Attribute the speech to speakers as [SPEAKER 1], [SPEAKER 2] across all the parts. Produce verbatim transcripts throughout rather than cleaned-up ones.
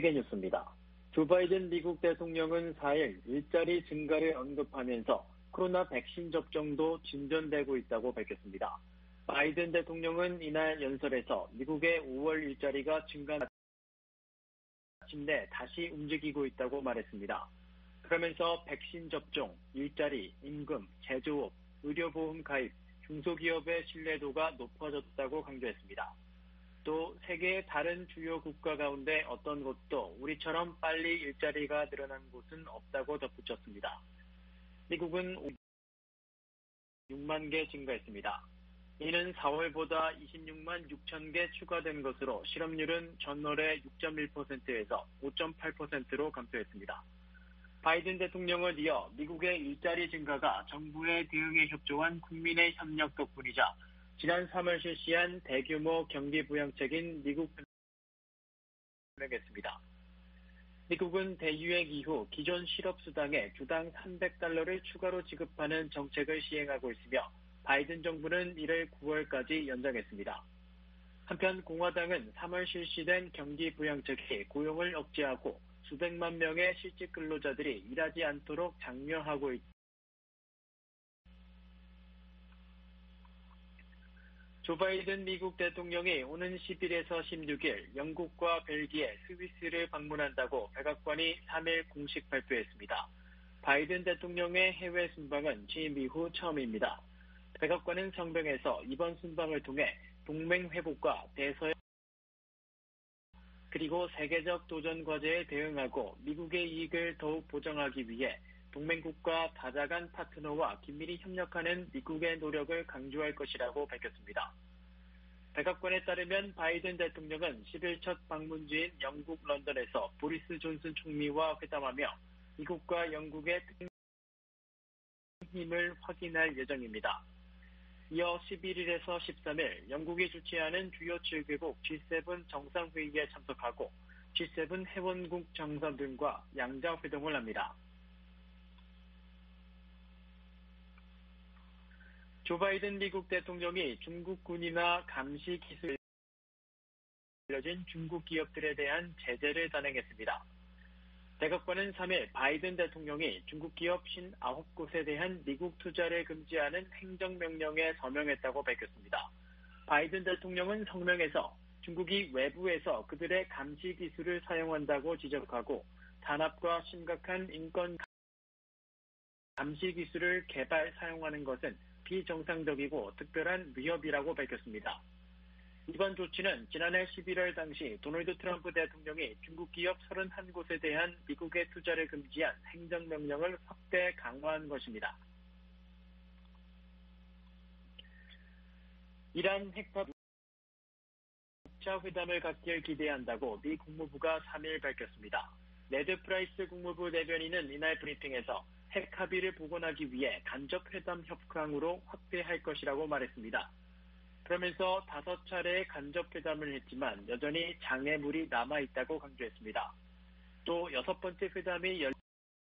[SPEAKER 1] 세계뉴스입니다. 조 바이든 미국 대통령은 사일 일자리 증가를 언급하면서 코로나 백신 접종도 진전되고 있다고 밝혔습니다. 바이든 대통령은 이날 연설에서 미국의 오월 일자리가 증가 마침내 다시 움직이고 있다고 말했습니다. 그러면서 백신 접종, 일자리, 임금, 제조업, 의료보험 가입, 중소기업의 신뢰도가 높아졌다고 강조했습니다. 또 세계의 다른 주요 국가 가운데 어떤 곳도 우리처럼 빨리 일자리가 늘어난 곳은 없다고 덧붙였습니다. 미국은 육만 개 증가했습니다. 이는 사월보다 이십육만 육천 개 추가된 것으로 실업률은 전월의 육 점 일 퍼센트에서 오 점 팔 퍼센트로 감소했습니다. 바이든 대통령은 이어 미국의 일자리 증가가 정부의 대응에 협조한 국민의 협력 덕분이자 지난 삼월 실시한 대규모 경기 부양책인 미국 설명했습니다. 미국은 대유행 이후 기존 실업수당에 주당 삼백 달러를 추가로 지급하는 정책을 시행하고 있으며 바이든 정부는 이를 구월까지 연장했습니다. 한편 공화당은 삼월 실시된 경기 부양책이 고용을 억제하고 수백만 명의 실직 근로자들이 일하지 않도록 장려하고 있다. 조 바이든 미국 대통령이 오는 십일에서 십육일 영국과 벨기에, 스위스를 방문한다고 백악관이 삼일 공식 발표했습니다. 바이든 대통령의 해외 순방은 취임 이후 처음입니다. 백악관은 성명에서 이번 순방을 통해 동맹 회복과 대서양 그리고 세계적 도전 과제에 대응하고 미국의 이익을 더욱 보장하기 위해 동맹국가 다자간 파트너와 긴밀히 협력하는 미국의 노력을 강조할 것이라고 밝혔습니다. 백악관에 따르면 바이든 대통령은 십일 첫 방문지인 영국 런던에서 보리스 존슨 총리와 회담하며 미국과 영국의 힘을 확인할 예정입니다. 이어 십일일에서 십삼일 영국이 주최하는 주요 칠 개국 지 세븐 정상회의에 참석하고 지 세븐 회원국 정상들과 양자회동을 합니다. 조 바이든 미국 대통령이 중국 군이나 감시 기술에 알려진 중국 기업들에 대한 제재를 단행했습니다. 백악관은 삼일 바이든 대통령이 중국 기업 오십구 곳에 대한 미국 투자를 금지하는 행정명령에 서명했다고 밝혔습니다. 바이든 대통령은 성명에서 중국이 외부에서 그들의 감시 기술을 사용한다고 지적하고 단합과 심각한 인권 감시 기술을 개발, 사용하는 것은 비정상적이고 특별한 위협이라고 밝혔습니다. 이번 조치는 지난해 십일월 당시 도널드 트럼프 대통령이 중국 기업 서른한 곳에 대한 미국의 투자를 금지한 행정명령을 확대 강화한 것입니다. 이란 핵파 차 회담을 갖길 기대한다고 미 국무부가 삼일 밝혔습니다. 네드 프라이스 국무부 대변인은 이날 브리핑에서 핵 합의를 복원하기 위해 간접 회담 협상으로 확대할 것이라고 말했습니다. 그러면서 다섯 차례의 간접 회담을 했지만 여전히 장애물이 남아있다고 강조했습니다. 또 여섯 번째 회담이 열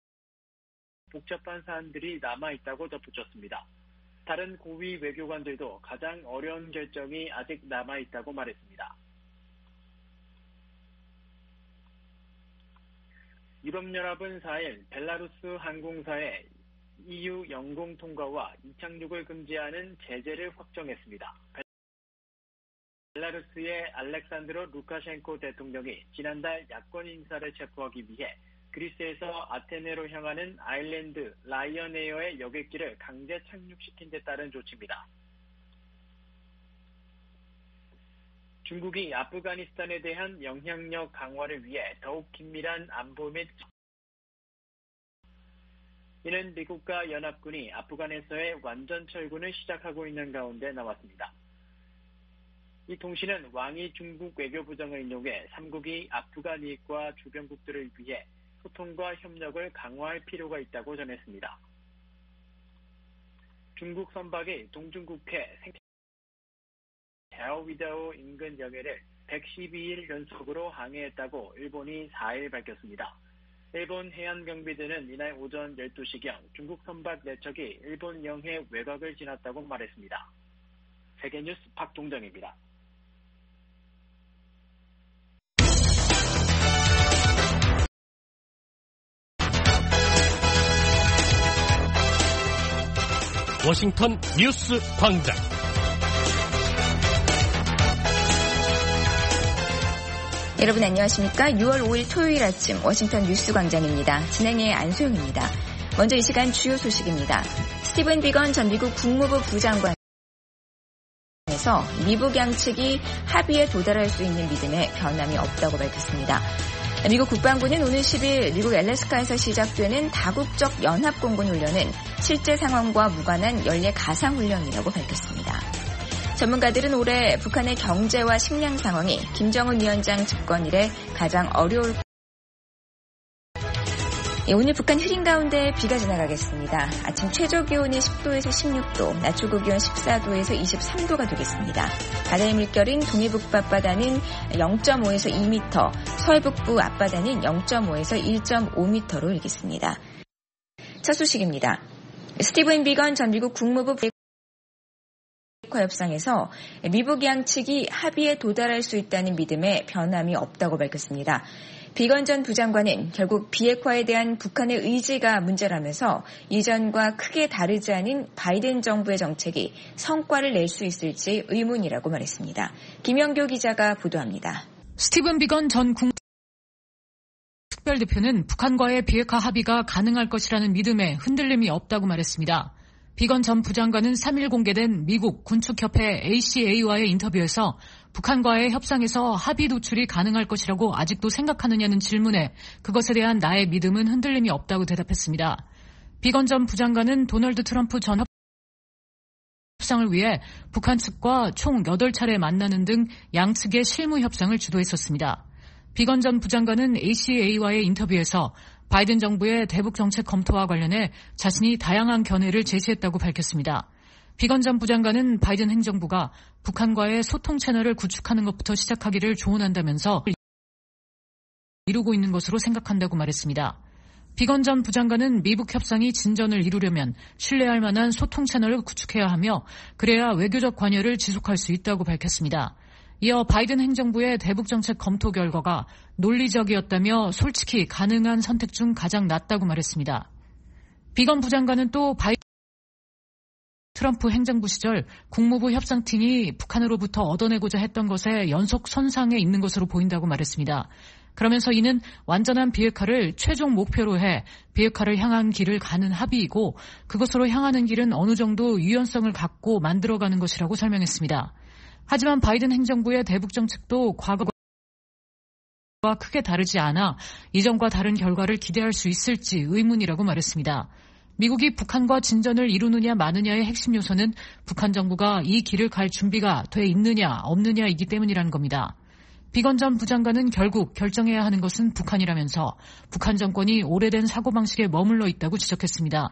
[SPEAKER 1] 복잡한 사안들이 남아있다고 덧붙였습니다. 다른 고위 외교관들도 가장 어려운 결정이 아직 남아있다고 말했습니다. 유럽연합은 사일 벨라루스 항공사의 이유 영공 통과와 이착륙을 금지하는 제재를 확정했습니다. 벨라루스의 알렉산드로 루카셴코 대통령이 지난달 야권 인사를 체포하기 위해 그리스에서 아테네로 향하는 아일랜드 라이언에어의 여객기를 강제 착륙시킨 데 따른 조치입니다. 중국이 아프가니스탄에 대한 영향력 강화를 위해 더욱 긴밀한 안보 및 이는 미국과 연합군이 아프간에서의 완전 철군을 시작하고 있는 가운데 나왔습니다. 이 통신은 왕이 중국 외교부장을 인용해 삼국이 아프간 이익과 주변국들을 위해 소통과 협력을 강화할 필요가 있다고 전했습니다. 중국 선박이 동중국해 자오위다오 인근 영해를 백십이일 연속으로 항해했다고 일본이 사일 밝혔습니다. 일본 해안경비대는 이날 오전 열두 시경 중국 선박 네 척이 일본 영해 외곽을 지났다고 말했습니다. 세계뉴스 박동정입니다.
[SPEAKER 2] 워싱턴 뉴스 광장.
[SPEAKER 3] 여러분 안녕하십니까? 유월 오일 토요일 아침 워싱턴 뉴스 광장입니다. 진행의 안소영입니다. 먼저 이 시간 주요 소식입니다. 스티븐 비건 전 미국 국무부 부장관에서 미북 양측이 합의에 도달할 수 있는 믿음에 변함이 없다고 밝혔습니다. 미국 국방부는 오늘 십일 미국 알래스카에서 시작되는 다국적 연합공군 훈련은 실제 상황과 무관한 연례 가상훈련이라고 밝혔습니다. 전문가들은 올해 북한의 경제와 식량 상황이 김정은 위원장 집권 이래 가장 어려울 예, 오늘 북한 흐린 가운데 비가 지나가겠습니다. 아침 최저 기온이 십 도에서 십육 도, 낮 최고 기온 십사 도에서 이십삼 도가 되겠습니다. 바다의 물결은 동해북부 앞바다는 영 점 오에서 이 미터, 서해북부 앞바다는 영 점 오에서 일 점 오 미터로 일겠습니다. 첫 소식입니다. 스티븐 비건 전 미국 국무부 비핵화 협상에서 미북 양측이 합의에 도달할 수 있다는 믿음에 변함이 없다고 밝혔습니다. 비건 전 부장관은 결국 비핵화에 대한 북한의 의지가 문제라면서 이전과 크게 다르지 않은 바이든 정부의 정책이 성과를 낼 수 있을지 의문이라고 말했습니다. 김영교 기자가 보도합니다.
[SPEAKER 4] 스티븐 비건 전 국 특별대표는 북한과의 비핵화 합의가 가능할 것이라는 믿음에 흔들림이 없다고 말했습니다. 비건 전 부장관은 삼 일 공개된 미국 군축협회 에이씨에이와의 인터뷰에서 북한과의 협상에서 합의 도출이 가능할 것이라고 아직도 생각하느냐는 질문에 그것에 대한 나의 믿음은 흔들림이 없다고 대답했습니다. 비건 전 부장관은 도널드 트럼프 전 협상을 위해 북한 측과 총 여덟 차례 만나는 등 양측의 실무 협상을 주도했었습니다. 비건 전 부장관은 에이씨에이와의 인터뷰에서 바이든 정부의 대북 정책 검토와 관련해 자신이 다양한 견해를 제시했다고 밝혔습니다. 비건 전 부장관은 바이든 행정부가 북한과의 소통 채널을 구축하는 것부터 시작하기를 조언한다면서 이루고 있는 것으로 생각한다고 말했습니다. 비건 전 부장관은 미북 협상이 진전을 이루려면 신뢰할 만한 소통 채널을 구축해야 하며 그래야 외교적 관여를 지속할 수 있다고 밝혔습니다. 이어 바이든 행정부의 대북 정책 검토 결과가 논리적이었다며 솔직히 가능한 선택 중 가장 낫다고 말했습니다. 비건 부장관은 또 바이든 트럼프 행정부 시절 국무부 협상팀이 북한으로부터 얻어내고자 했던 것에 연속 선상에 있는 것으로 보인다고 말했습니다. 그러면서 이는 완전한 비핵화를 최종 목표로 해 비핵화를 향한 길을 가는 합의이고 그것으로 향하는 길은 어느 정도 유연성을 갖고 만들어가는 것이라고 설명했습니다. 하지만 바이든 행정부의 대북 정책도 과거와 크게 다르지 않아 이전과 다른 결과를 기대할 수 있을지 의문이라고 말했습니다. 미국이 북한과 진전을 이루느냐 마느냐의 핵심 요소는 북한 정부가 이 길을 갈 준비가 돼 있느냐 없느냐이기 때문이라는 겁니다. 비건 전 부장관은 결국 결정해야 하는 것은 북한이라면서 북한 정권이 오래된 사고방식에 머물러 있다고 지적했습니다.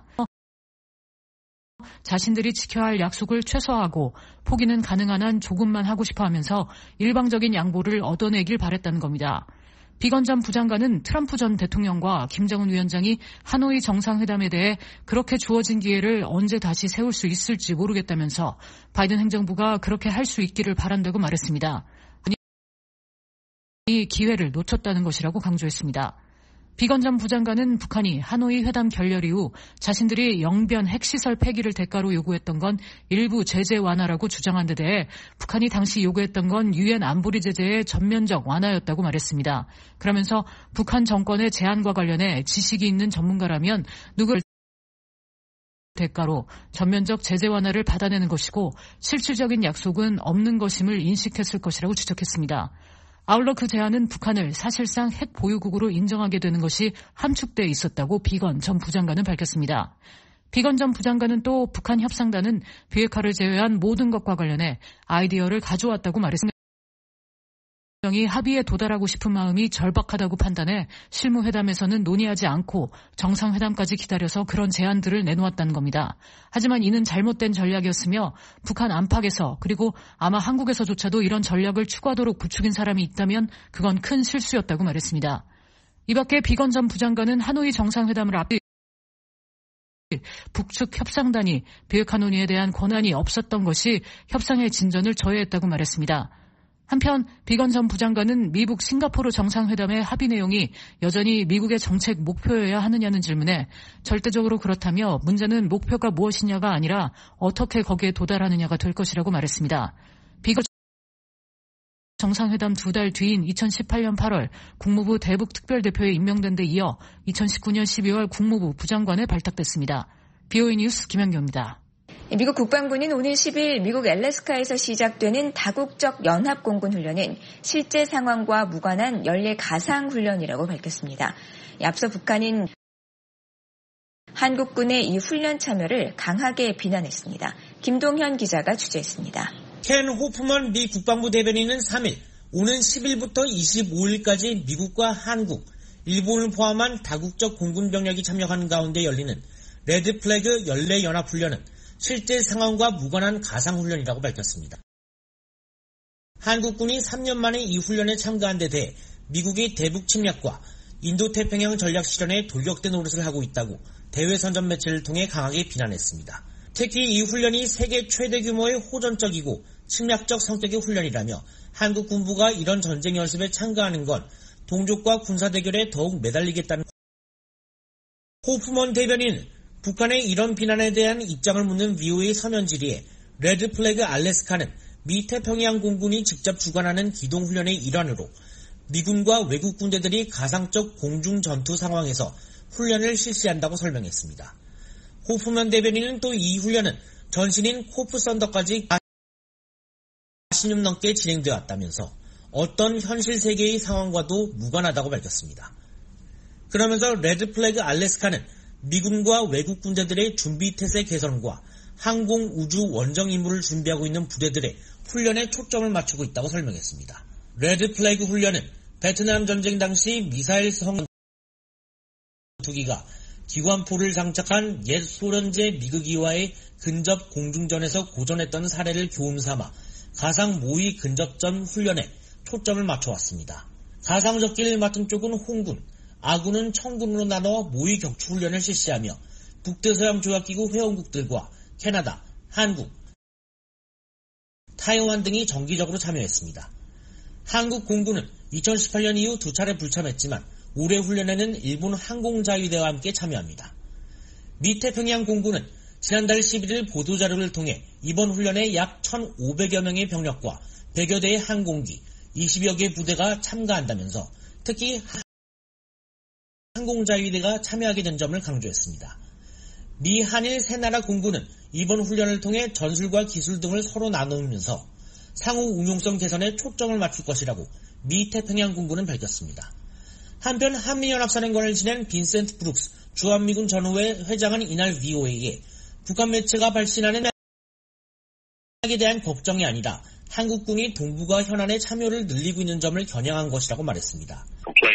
[SPEAKER 4] 자신들이 지켜야 할 약속을 최소화하고 포기는 가능한 한 조금만 하고 싶어 하면서 일방적인 양보를 얻어내길 바랬다는 겁니다. 비건 전 부장관은 트럼프 전 대통령과 김정은 위원장이 하노이 정상회담에 대해 그렇게 주어진 기회를 언제 다시 세울 수 있을지 모르겠다면서 바이든 행정부가 그렇게 할 수 있기를 바란다고 말했습니다. 이 기회를 놓쳤다는 것이라고 강조했습니다. 비건 전 부장관은 북한이 하노이 회담 결렬 이후 자신들이 영변 핵시설 폐기를 대가로 요구했던 건 일부 제재 완화라고 주장한 데 대해 북한이 당시 요구했던 건 유엔 안보리 제재의 전면적 완화였다고 말했습니다. 그러면서 북한 정권의 제안과 관련해 지식이 있는 전문가라면 누구를 대가로 전면적 제재 완화를 받아내는 것이고 실질적인 약속은 없는 것임을 인식했을 것이라고 지적했습니다. 아울러 그 제안은 북한을 사실상 핵 보유국으로 인정하게 되는 것이 함축돼 있었다고 비건 전 부장관은 밝혔습니다. 비건 전 부장관은 또 북한 협상단은 비핵화를 제외한 모든 것과 관련해 아이디어를 가져왔다고 말했습니다. 이 합의에 도달하고 싶은 마음이 절박하다고 판단해 실무회담에서는 논의하지 않고 정상회담까지 기다려서 그런 제안들을 내놓았다는 겁니다. 하지만 이는 잘못된 전략이었으며 북한 안팎에서 그리고 아마 한국에서조차도 이런 전략을 추구하도록 부추긴 사람이 있다면 그건 큰 실수였다고 말했습니다. 이 밖에 비건 전 부장관은 하노이 정상회담을 앞두고 북측 협상단이 비핵화 논의에 대한 권한이 없었던 것이 협상의 진전을 저해했다고 말했습니다. 한편 비건 전 부장관은 미국 싱가포르 정상회담의 합의 내용이 여전히 미국의 정책 목표여야 하느냐는 질문에 절대적으로 그렇다며 문제는 목표가 무엇이냐가 아니라 어떻게 거기에 도달하느냐가 될 것이라고 말했습니다. 비건 정상회담 두 달 뒤인 이천십팔 년 팔월 국무부 대북특별대표에 임명된 데 이어 이천십구 년 십이월 국무부 부장관에 발탁됐습니다. 비오이 뉴스 김현경입니다.
[SPEAKER 3] 미국 국방부는 오늘 십 일 미국 알래스카에서 시작되는 다국적 연합공군 훈련은 실제 상황과 무관한 연례 가상훈련이라고 밝혔습니다. 앞서 북한은 한국군의 이 훈련 참여를 강하게 비난했습니다. 김동현 기자가 취재했습니다.
[SPEAKER 5] 켄 호프먼 미 국방부 대변인은 삼 일 오는 십 일부터 이십오 일까지 미국과 한국, 일본을 포함한 다국적 공군 병력이 참여하는 가운데 열리는 레드 플래그 연례 연합훈련은 실제 상황과 무관한 가상훈련이라고 밝혔습니다. 한국군이 삼 년 만에 이 훈련에 참가한 데 대해 미국이 대북 침략과 인도태평양 전략 실현에 돌격된 노릇을 하고 있다고 대외 선전 매체를 통해 강하게 비난했습니다. 특히 이 훈련이 세계 최대 규모의 호전적이고 침략적 성격의 훈련이라며 한국 군부가 이런 전쟁 연습에 참가하는 건 동족과 군사대결에 더욱 매달리겠다는 호프먼 대변인은 북한의 이런 비난에 대한 입장을 묻는 비오에이 서면 질의에 레드 플래그 알래스카는 미 태평양 공군이 직접 주관하는 기동훈련의 일환으로 미군과 외국 군대들이 가상적 공중 전투 상황에서 훈련을 실시한다고 설명했습니다. 호프먼 대변인은 또 이 훈련은 전신인 코프 썬더까지 사십 년 넘게 진행되어 왔다면서 어떤 현실 세계의 상황과도 무관하다고 밝혔습니다. 그러면서 레드 플래그 알래스카는 미군과 외국 군대들의 준비 태세 개선과 항공 우주 원정 임무를 준비하고 있는 부대들의 훈련에 초점을 맞추고 있다고 설명했습니다. 레드 플래그 훈련은 베트남 전쟁 당시 미사일성 전투기가 기관포를 장착한 옛 소련제 미국이와의 근접 공중전에서 고전했던 사례를 교훈 삼아 가상 모의 근접전 훈련에 초점을 맞춰왔습니다. 가상 적기를 맡은 쪽은 홍군, 아군은 청군으로 나눠 모의 격추 훈련을 실시하며 북대서양 조약기구 회원국들과 캐나다, 한국, 타이완 등이 정기적으로 참여했습니다. 한국 공군은 이천십팔 년 이후 두 차례 불참했지만 올해 훈련에는 일본 항공자위대와 함께 참여합니다. 미 태평양 공군은 지난달 십일 일 보도자료를 통해 이번 훈련에 약 천오백여 명의 병력과 백여 대의 항공기, 이십여 개 부대가 참가한다면서 특히 항공자위대가 참여하게 된 점을 강조했습니다. 미 한일 세 나라 공군은 이번 훈련을 통해 전술과 기술 등을 서로 나누면서 상호 운용성 개선에 초점을 맞출 것이라고 미 태평양 공군은 밝혔습니다. 한편 한미연합사령관을 지낸 빈센트 브룩스 주한미군 전후회 회장은 이날 비오에이에 북한 매체가 발신하는 에 대한 걱정이 아니라 한국군이 동북아 현안에 참여를 늘리고 있는 점을 겨냥한 것이라고 말했습니다.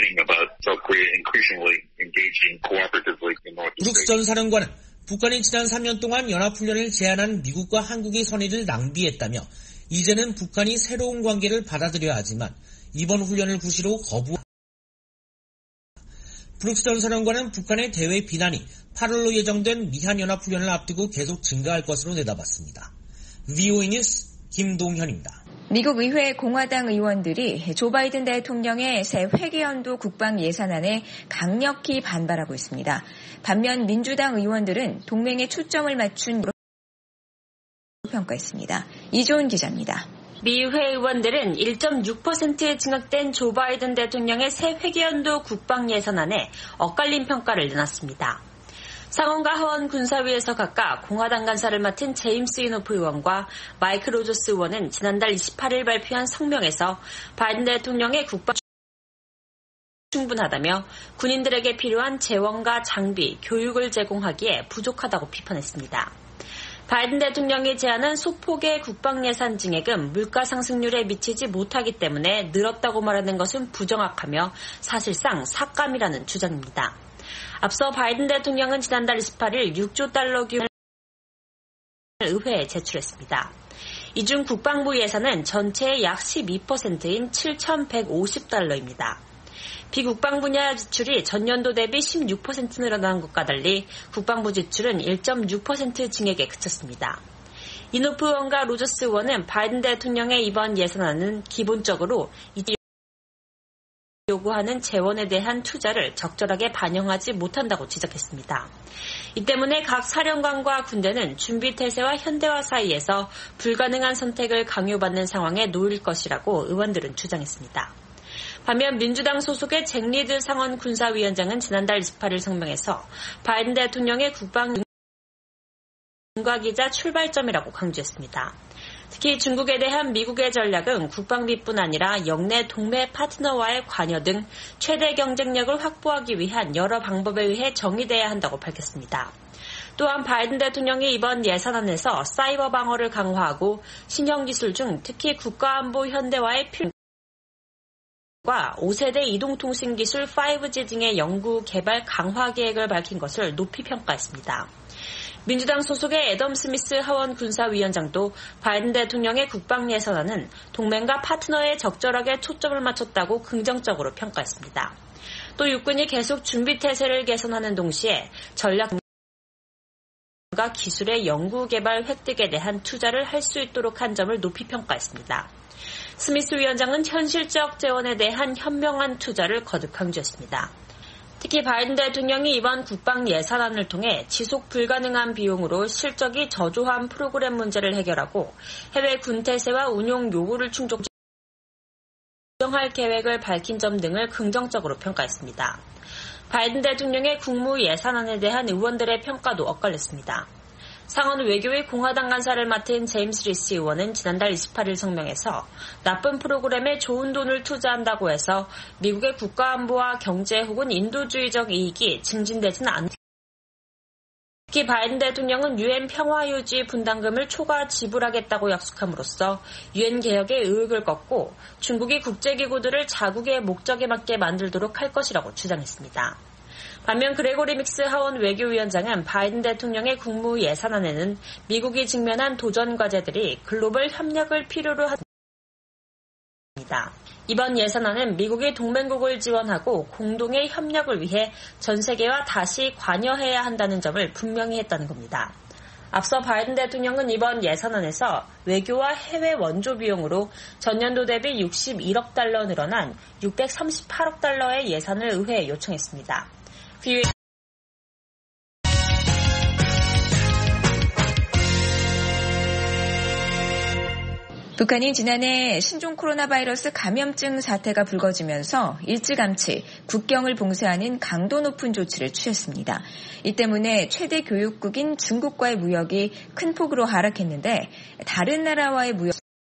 [SPEAKER 5] 브룩스 전 사령관은 북한이 지난 삼 년 동안 연합훈련을 제안한 미국과 한국의 선의를 낭비했다며 이제는 북한이 새로운 관계를 받아들여야 하지만 이번 훈련을 구시로 거부. 브룩스 전 사령관은 북한의 대외 비난이 팔월로 예정된 미한연합훈련을 앞두고 계속 증가할 것으로 내다봤습니다. 비오에이 뉴스 김동현입니다.
[SPEAKER 3] 미국 의회 공화당 의원들이 조 바이든 대통령의 새 회계연도 국방 예산안에 강력히 반발하고 있습니다. 반면 민주당 의원들은 동맹에 초점을 맞춘 평가했습니다. 이조은 기자입니다.
[SPEAKER 6] 미 의회 의원들은 일 점 육 퍼센트에 증액된 조 바이든 대통령의 새 회계연도 국방 예산안에 엇갈린 평가를 내놨습니다. 상원과 하원 군사위에서 각각 공화당 간사를 맡은 제임스 이노프 의원과 마이크 로저스 의원은 지난달 이십팔 일 발표한 성명에서 바이든 대통령의 국방 충분하다며 군인들에게 필요한 재원과 장비, 교육을 제공하기에 부족하다고 비판했습니다. 바이든 대통령이 제안한 소폭의 국방 예산 증액은 물가 상승률에 미치지 못하기 때문에 늘었다고 말하는 것은 부정확하며 사실상 삭감이라는 주장입니다. 앞서 바이든 대통령은 지난달 이십팔 일 육조 달러 규모의 의회에 제출했습니다. 이 중 국방부 예산은 전체의 약 십이 퍼센트인 칠천백오십 달러입니다. 비국방 분야 지출이 전년도 대비 십육 퍼센트 늘어난 것과 달리 국방부 지출은 일 점 육 퍼센트 증액에 그쳤습니다. 이노프 의원과 로저스 의원은 바이든 대통령의 이번 예산안은 기본적으로 이제 요구하는 재원에 대한 투자를 적절하게 반영하지 못한다고 지적했습니다. 이 때문에 각 사령관과 군대는 준비태세와 현대화 사이에서 불가능한 선택을 강요받는 상황에 놓일 것이라고 의원들은 주장했습니다. 반면 민주당 소속의 잭 리드 상원 군사위원장은 지난달 이십팔 일 성명에서 바이든 대통령의 국방 윤곽이자 출발점이라고 강조했습니다. 특히 중국에 대한 미국의 전략은 국방비뿐 아니라 영내 동맹 파트너와의 관여 등 최대 경쟁력을 확보하기 위한 여러 방법에 의해 정의돼야 한다고 밝혔습니다. 또한 바이든 대통령이 이번 예산안에서 사이버 방어를 강화하고 신형기술 중 특히 국가안보 현대화의 필요과 오 세대 이동통신기술 파이브 지 등의 연구 개발 강화 계획을 밝힌 것을 높이 평가했습니다. 민주당 소속의 애덤 스미스 하원 군사위원장도 바이든 대통령의 국방 예산안은 동맹과 파트너에 적절하게 초점을 맞췄다고 긍정적으로 평가했습니다. 또 육군이 계속 준비태세를 개선하는 동시에 전략과 기술의 연구 개발 획득에 대한 투자를 할 수 있도록 한 점을 높이 평가했습니다. 스미스 위원장은 현실적 재원에 대한 현명한 투자를 거듭 강조했습니다. 특히 바이든 대통령이 이번 국방 예산안을 통해 지속 불가능한 비용으로 실적이 저조한 프로그램 문제를 해결하고 해외 군태세와 운용 요구를 충족할 계획을 밝힌 점 등을 긍정적으로 평가했습니다. 바이든 대통령의 국무 예산안에 대한 의원들의 평가도 엇갈렸습니다. 상원 외교의 공화당 간사를 맡은 제임스 리스 의원은 지난달 이십팔 일 성명에서 나쁜 프로그램에 좋은 돈을 투자한다고 해서 미국의 국가안보와 경제 혹은 인도주의적 이익이 증진되지는 않다. 특히 바이든 대통령은 유엔 평화유지 분담금을 초과 지불하겠다고 약속함으로써 유엔 개혁의 의욕을 꺾고 중국이 국제기구들을 자국의 목적에 맞게 만들도록 할 것이라고 주장했습니다. 반면 그레고리 믹스 하원 외교위원장은 바이든 대통령의 국무 예산안에는 미국이 직면한 도전 과제들이 글로벌 협력을 필요로 합니다. 이번 예산안은 미국이 동맹국을 지원하고 공동의 협력을 위해 전 세계와 다시 관여해야 한다는 점을 분명히 했다는 겁니다. 앞서 바이든 대통령은 이번 예산안에서 외교와 해외 원조 비용으로 전년도 대비 육십일억 달러 늘어난 육백삼십팔억 달러의 예산을 의회에 요청했습니다.
[SPEAKER 3] 북한이 지난해 신종 코로나 바이러스 감염증 사태가 불거지면서 일찌감치 국경을 봉쇄하는 강도 높은 조치를 취했습니다. 이 때문에 최대 교육국인 중국과의 무역이 큰 폭으로 하락했는데 다른 나라와의 무역으로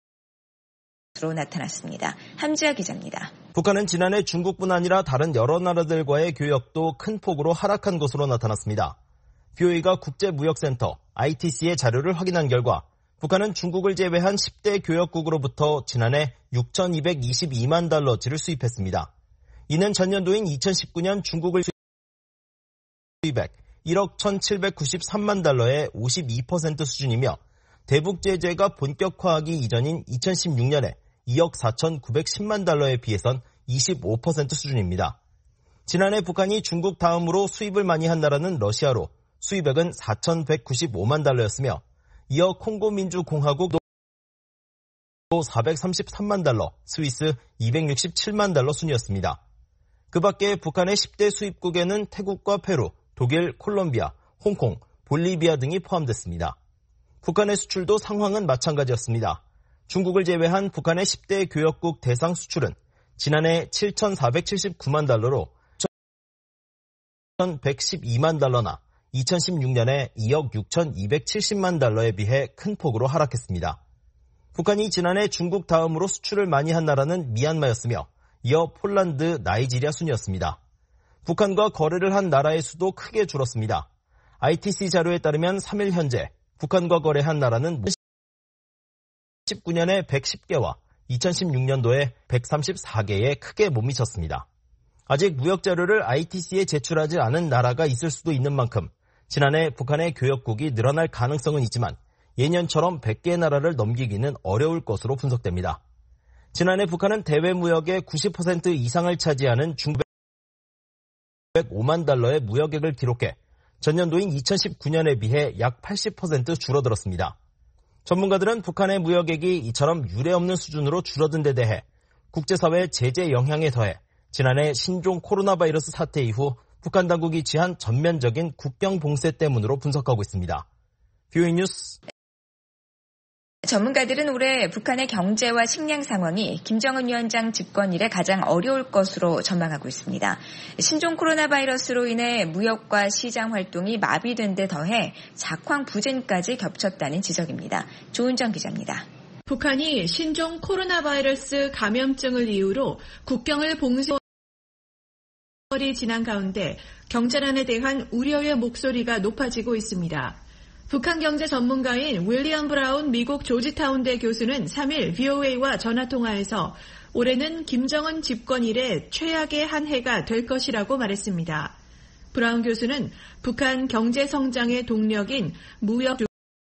[SPEAKER 3] 나타났습니다. 함지아 기자입니다.
[SPEAKER 7] 북한은 지난해 중국뿐 아니라 다른 여러 나라들과의 교역도 큰 폭으로 하락한 것으로 나타났습니다. 비오이가 국제무역센터 아이티씨의 자료를 확인한 결과 북한은 중국을 제외한 십 대 교역국으로부터 지난해 육천이백이십이만 달러치를 수입했습니다. 이는 전년도인 이천십구 년 중국을 수입액 일억 천칠백구십삼만 달러의 오십이 퍼센트 수준이며 대북 제재가 본격화하기 이전인 이천십육 년에 이억 사천구백십만 달러에 비해선 이십오 퍼센트 수준입니다. 지난해 북한이 중국 다음으로 수입을 많이 한 나라는 러시아로 수입액은 사천백구십오만 달러였으며 이어 콩고민주공화국도 사백삼십삼만 달러, 스위스 이백육십칠만 달러 순이었습니다. 그 밖에 북한의 십 대 수입국에는 태국과 페루, 독일, 콜롬비아, 홍콩, 볼리비아 등이 포함됐습니다. 북한의 수출도 상황은 마찬가지였습니다. 중국을 제외한 북한의 십 대 교역국 대상 수출은 지난해 칠천사백칠십구만 달러로 천백십이만 달러나 이천십육 년에 이억 육천이백칠십만 달러에 비해 큰 폭으로 하락했습니다. 북한이 지난해 중국 다음으로 수출을 많이 한 나라는 미얀마였으며 이어 폴란드, 나이지리아 순이었습니다. 북한과 거래를 한 나라의 수도 크게 줄었습니다. 아이티씨 자료에 따르면 삼 일 현재 북한과 거래한 나라는 이천십구 년에 백십 개와 이천십육 년도에 백삼십사 개에 크게 못 미쳤습니다. 아직 무역 자료를 아이티씨에 제출하지 않은 나라가 있을 수도 있는 만큼 지난해 북한의 교역국이 늘어날 가능성은 있지만 예년처럼 백 개 나라를 넘기기는 어려울 것으로 분석됩니다. 지난해 북한은 대외 무역의 구십 퍼센트 이상을 차지하는 중백오만 달러의 무역액을 기록해 전년도인 이천십구 년에 비해 약 팔십 퍼센트 줄어들었습니다. 전문가들은 북한의 무역액이 이처럼 유례없는 수준으로 줄어든 데 대해 국제사회의 제재 영향에 더해 지난해 신종 코로나 바이러스 사태 이후 북한 당국이 취한 전면적인 국경 봉쇄 때문으로 분석하고 있습니다. 뷰이 뉴스.
[SPEAKER 3] 전문가들은 올해 북한의 경제와 식량 상황이 김정은 위원장 집권 이래 가장 어려울 것으로 전망하고 있습니다. 신종 코로나 바이러스로 인해 무역과 시장 활동이 마비된 데 더해 작황 부진까지 겹쳤다는 지적입니다. 조은정 기자입니다.
[SPEAKER 8] 북한이 신종 코로나 바이러스 감염증을 이유로 국경을 봉쇄 이 지난 가운데 경제난에 대한 우려의 목소리가 높아지고 있습니다. 북한 경제 전문가인 윌리엄 브라운 미국 조지타운대 교수는 삼 일 브이오에이와 전화통화에서 올해는 김정은 집권 이래 최악의 한 해가 될 것이라고 말했습니다. 브라운 교수는 북한 경제 성장의 동력인 무역을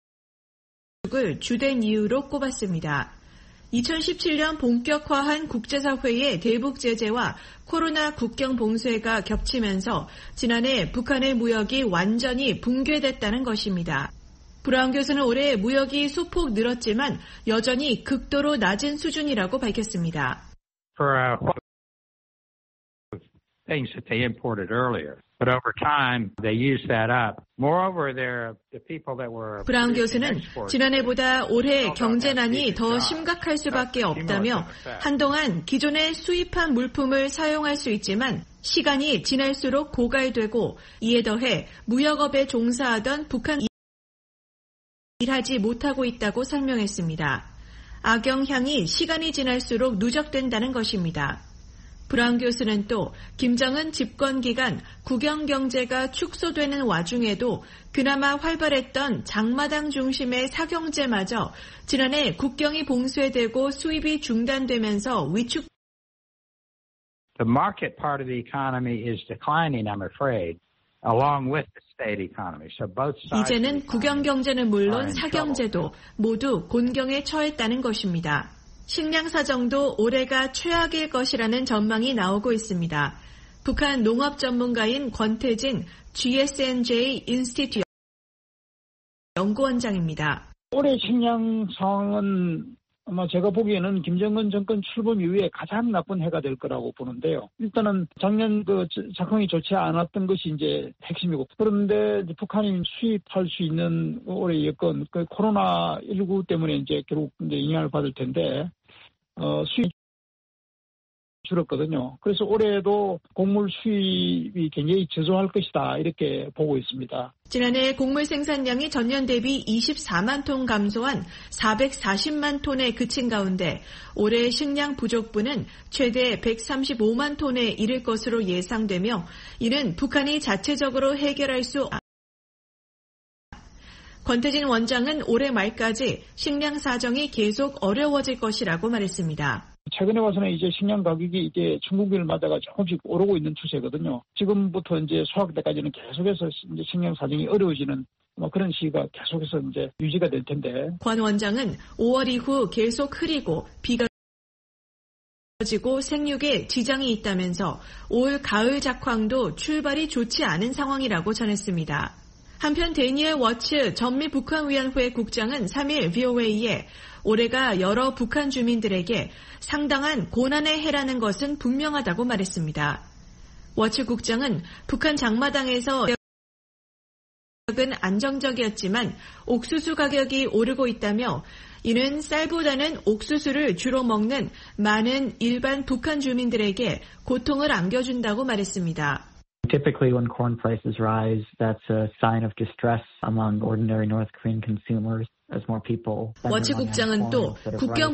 [SPEAKER 8] 주된 이유로 꼽았습니다. 이천십칠 년 본격화한 국제사회의 대북 제재와 코로나 국경 봉쇄가 겹치면서 지난해 북한의 무역이 완전히 붕괴됐다는 것입니다. 브라운 교수는 올해 무역이 소폭 늘었지만 여전히 극도로 낮은 수준이라고 밝혔습니다.
[SPEAKER 9] For uh, things that they imported earlier. But over time, they used that up. Moreover, there the people that were
[SPEAKER 8] 브라운 교수는 지난해보다 올해 경제난이 더 심각할 수밖에 없다며 한동안 기존에 수입한 물품을 사용할 수 있지만 시간이 지날수록 고갈되고 이에 더해 무역업에 종사하던 북한 일하지 못하고 있다고 설명했습니다. 악영향이 시간이 지날수록 누적된다는 것입니다. 브라운 교수는 또 김정은 집권 기간 국영 경제가 축소되는 와중에도 그나마 활발했던 장마당 중심의 사경제마저 지난해 국경이 봉쇄되고 수입이 중단되면서 위축.
[SPEAKER 9] The market part of the economy is declining, I'm afraid, along with the state economy. So both sides.
[SPEAKER 8] 이제는 국영 경제는 물론 사경제도 모두 곤경에 처했다는 것입니다. 식량 사정도 올해가 최악일 것이라는 전망이 나오고 있습니다. 북한 농업 전문가인 권태진 지에스엔제이 인스티튜트 연구원장입니다.
[SPEAKER 10] 올해 식량 상황은 아마 제가 보기에는 김정은 정권 출범 이후에 가장 나쁜 해가 될 거라고 보는데요. 일단은 작년 그 작황이 좋지 않았던 것이 이제 핵심이고, 그런데 북한이 수입할 수 있는 올해 여건 그 코로나 십구 때문에 이제 결국 이제 영향을 받을 텐데 어, 수입 줄었거든요. 그래서 올해도 곡물 수입이 굉장히 저조할 것이다 이렇게 보고 있습니다.
[SPEAKER 8] 지난해 곡물 생산량이 전년 대비 이십사만 톤 감소한 사백사십만 톤에 그친 가운데 올해 식량 부족분은 최대 백삼십오만 톤에 이를 것으로 예상되며 이는 북한이 자체적으로 해결할 수 없습니다. 권태진 원장은 올해 말까지 식량 사정이 계속 어려워질 것이라고 말했습니다.
[SPEAKER 10] 최근에 와서는 이제 식량 가격이 이제 중국일마다가 조금씩 오르고 있는 추세거든요. 지금부터 이제 수확 때까지는 계속해서 이제 식량 사정이 어려워지는 뭐 그런 시기가 계속해서 이제 유지가 될 텐데.
[SPEAKER 8] 권 원장은 오월 이후 계속 흐리고 비가 지고 생육에 지장이 있다면서 올 가을 작황도 출발이 좋지 않은 상황이라고 전했습니다. 한편 데니엘 워츠 전미 북한위원회 국장은 삼 일 브이오에이에 올해가 여러 북한 주민들에게 상당한 고난의 해라는 것은 분명하다고 말했습니다. 워츠 국장은 북한 장마당에서 가격은 안정적이었지만 옥수수 가격이 오르고 있다며 이는 쌀보다는 옥수수를 주로 먹는 많은 일반 북한 주민들에게 고통을 안겨준다고 말했습니다.
[SPEAKER 11] Typically, when corn prices rise, that's a sign of distress among ordinary North Korean consumers as more people.
[SPEAKER 8] 워치 국장은 또 국경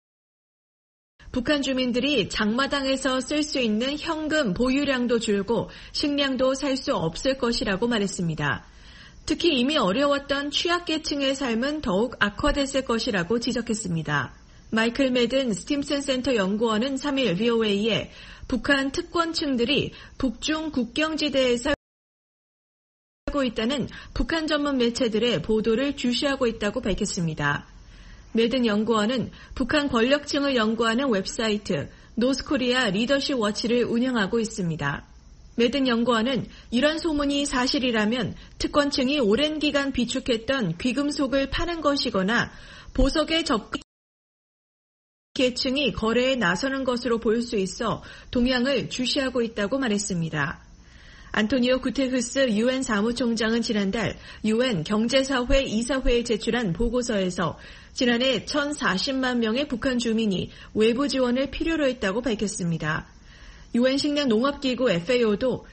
[SPEAKER 8] 북한 주민들이 장마당에서 쓸 수 있는 현금 보유량도 줄고 식량도 살 수 없을 것이라고 말했습니다. 특히 이미 어려웠던 취약계층의 삶은 더욱 악화됐을 것이라고 지적했습니다. 마이클 매든 스팀슨 센터 연구원은 삼 일 브이오에이에 북한 특권층들이 북중 국경지대에 살고 있다는 북한 전문 매체들의 보도를 주시하고 있다고 밝혔습니다. 매든 연구원은 북한 권력층을 연구하는 웹사이트 노스코리아 리더십 워치를 운영하고 있습니다. 매든 연구원은 이런 소문이 사실이라면 특권층이 오랜 기간 비축했던 귀금속을 파는 것이거나 보석의 접근 계층이 거래에 나서는 것으로 보일 수 있어 동향을 주시하고 있다고 말했습니다. 안토니오 구테르스 유엔 사무총장은 지난달 유엔 경제사회 이사회에 제출한 보고서에서 지난해 천사십만 명의 북한 주민이 외부 지원을 필요로 했다고 밝혔습니다. 유엔 식량농업기구 에프에이오도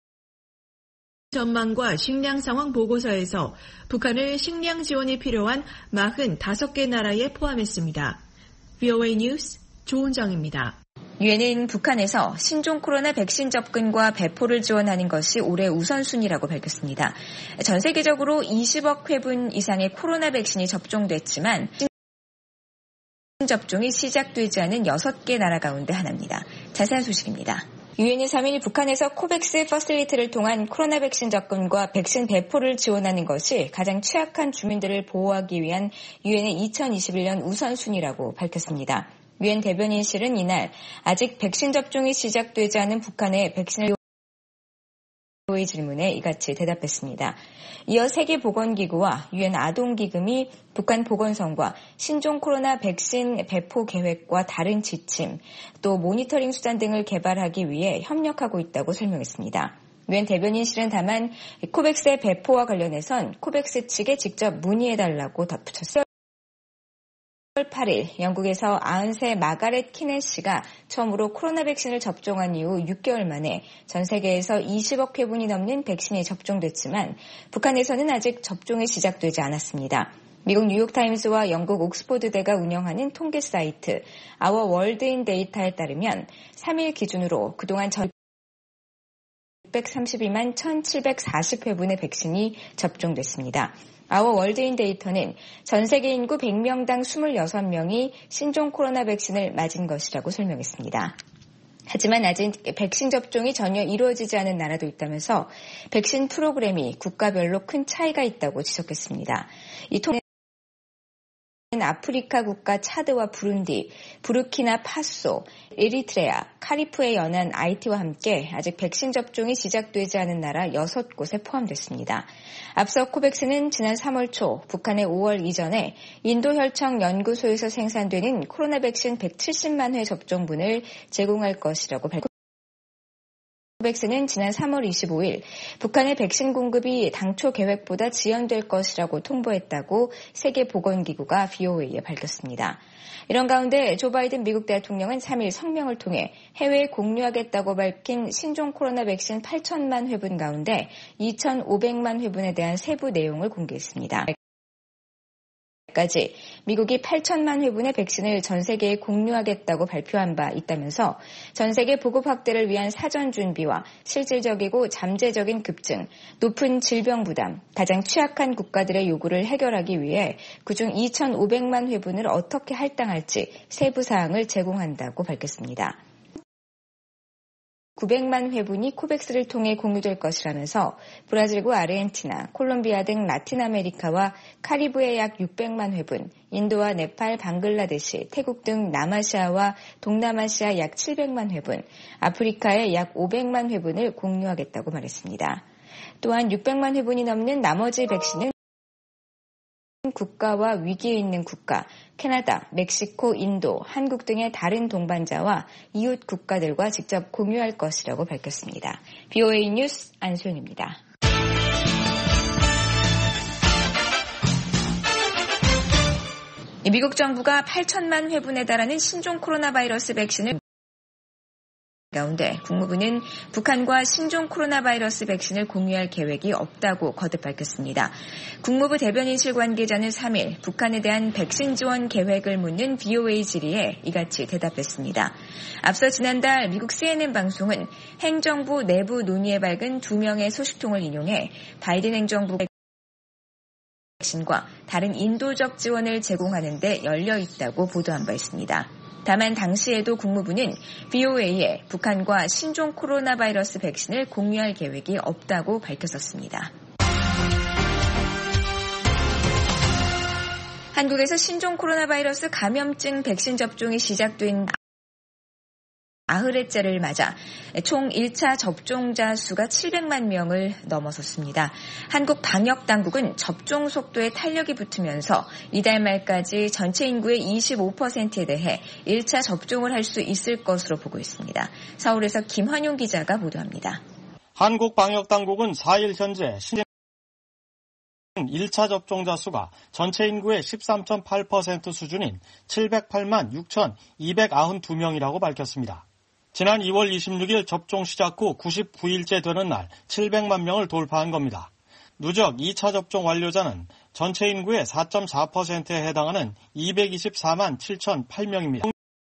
[SPEAKER 8] 전망과 식량 상황 보고서에서 북한을 식량 지원이 필요한 사십오 개 나라에 포함했습니다. 브이오에이 뉴스 조은정입니다.
[SPEAKER 3] 유엔은 북한에서 신종 코로나 백신 접근과 배포를 지원하는 것이 올해 우선순위라고 밝혔습니다. 전 세계적으로 이십억 회분 이상의 코로나 백신이 접종됐지만 접종이 시작되지 않은 여섯 개 나라 가운데 하나입니다. 자세한 소식입니다. 유엔이 삼 일 북한에서 코백스 퍼실리티를 통한 코로나 백신 접근과 백신 배포를 지원하는 것이 가장 취약한 주민들을 보호하기 위한 유엔의 이천이십일 년 우선순위라고 밝혔습니다. 유엔 대변인실은 이날 아직 백신 접종이 시작되지 않은 북한의 백신을 의 질문에 이같이 대답했습니다. 이어 세계보건기구와 유엔 아동기금이 북한 보건성과 신종 코로나 백신 배포 계획과 다른 지침, 또 모니터링 수단 등을 개발하기 위해 협력하고 있다고 설명했습니다. 유엔 대변인실은 다만 코백스의 배포와 관련해선 코백스 측에 직접 문의해달라고 덧붙였습니다. 팔 일 영국에서 아흔 세 마가렛 키넨 씨가 처음으로 코로나 백신을 접종한 이후 육 개월 만에 전 세계에서 이십억 회분이 넘는 백신이 접종됐지만 북한에서는 아직 접종이 시작되지 않았습니다. 미국 뉴욕타임스와 영국 옥스포드대가 운영하는 통계 사이트 아워 월드 인 데이터에 따르면 삼 일 기준으로 그동안 전 육백삼십이만 천칠백사십 회분의 백신이 접종됐습니다. 아워 월드인 데이터는 전 세계 인구 백 명당 이십육 명이 신종 코로나 백신을 맞은 것이라고 설명했습니다. 하지만 아직 백신 접종이 전혀 이루어지지 않은 나라도 있다면서 백신 프로그램이 국가별로 큰 차이가 있다고 지적했습니다. 이 통계는 아프리카 국가 차드와 부룬디, 부르키나 파소, 에리트레아, 카리프에 연한 아이티와 함께 아직 백신 접종이 시작되지 않은 나라 여섯 곳에 포함됐습니다. 앞서 코백스는 지난 삼월 초 북한의 오월 이전에 인도혈청 연구소에서 생산되는 코로나 백신 백칠십만 회 접종분을 제공할 것이라고 밝혔습니다. 코백스는 지난 삼월 이십오일 북한의 백신 공급이 당초 계획보다 지연될 것이라고 통보했다고 세계보건기구가 브이오에이에 밝혔습니다. 이런 가운데 조 바이든 미국 대통령은 삼 일 성명을 통해 해외에 공유하겠다고 밝힌 신종 코로나 백신 팔천만 회분 가운데 이천오백만 회분에 대한 세부 내용을 공개했습니다. 까지 미국이 팔천만 회분의 백신을 전 세계에 공유하겠다고 발표한 바 있다면서 전 세계 보급 확대를 위한 사전 준비와 실질적이고 잠재적인 급증, 높은 질병 부담, 가장 취약한 국가들의 요구를 해결하기 위해 그중 이천오백만 회분을 어떻게 할당할지 세부 사항을 제공한다고 밝혔습니다. 구백만 회분이 코백스를 통해 공유될 것이라면서 브라질과 아르헨티나, 콜롬비아 등 라틴 아메리카와 카리브해 약 육백만 회분, 인도와 네팔, 방글라데시, 태국 등 남아시아와 동남아시아 약 칠백만 회분, 아프리카에 약 오백만 회분을 공유하겠다고 말했습니다. 또한 육백만 회분이 넘는 나머지 백신은 국가와 위기에 있는 국가, 캐나다, 멕시코, 인도, 한국 등의 다른 동반자와 이웃 국가들과 직접 공유할 것이라고 밝혔습니다. 브이오에이 뉴스 안소연입니다. 미국 정부가 팔천만 회분에 달하는 신종 코로나 바이러스 백신을 가운데 국무부는 북한과 신종 코로나 바이러스 백신을 공유할 계획이 없다고 거듭 밝혔습니다. 국무부 대변인실 관계자는 삼 일 북한에 대한 백신 지원 계획을 묻는 브이오에이 질의에 이같이 대답했습니다. 앞서 지난달 미국 씨엔엔 방송은 행정부 내부 논의에 밝은 두 명의 소식통을 인용해 바이든 행정부가 백신과 다른 인도적 지원을 제공하는 데 열려 있다고 보도한 바 있습니다. 다만 당시에도 국무부는 브이오에이에 북한과 신종 코로나 바이러스 백신을 공유할 계획이 없다고 밝혔었습니다. 한국에서 신종 코로나 바이러스 감염증 백신 접종이 시작된 아흐레째를 맞아 총 일 차 접종자 수가 칠백만 명을 넘어섰습니다. 한국 방역당국은 접종 속도에 탄력이 붙으면서 이달 말까지 전체 인구의 이십오 퍼센트에 대해 일 차 접종을 할 수 있을 것으로 보고 있습니다. 서울에서 김환용 기자가 보도합니다.
[SPEAKER 12] 한국 방역당국은 사 일 현재 신규 일 차 접종자 수가 전체 인구의 십삼 점 팔 퍼센트 수준인 칠백팔만 육천이백구십이 명이라고 밝혔습니다. 지난 이월 이십육일 접종 시작 후 구십구 일째 되는 날 칠백만 명을 돌파한 겁니다. 누적 이 차 접종 완료자는 전체 인구의 사 점 사 퍼센트에 해당하는 이백이십사만 칠천팔 명입니다.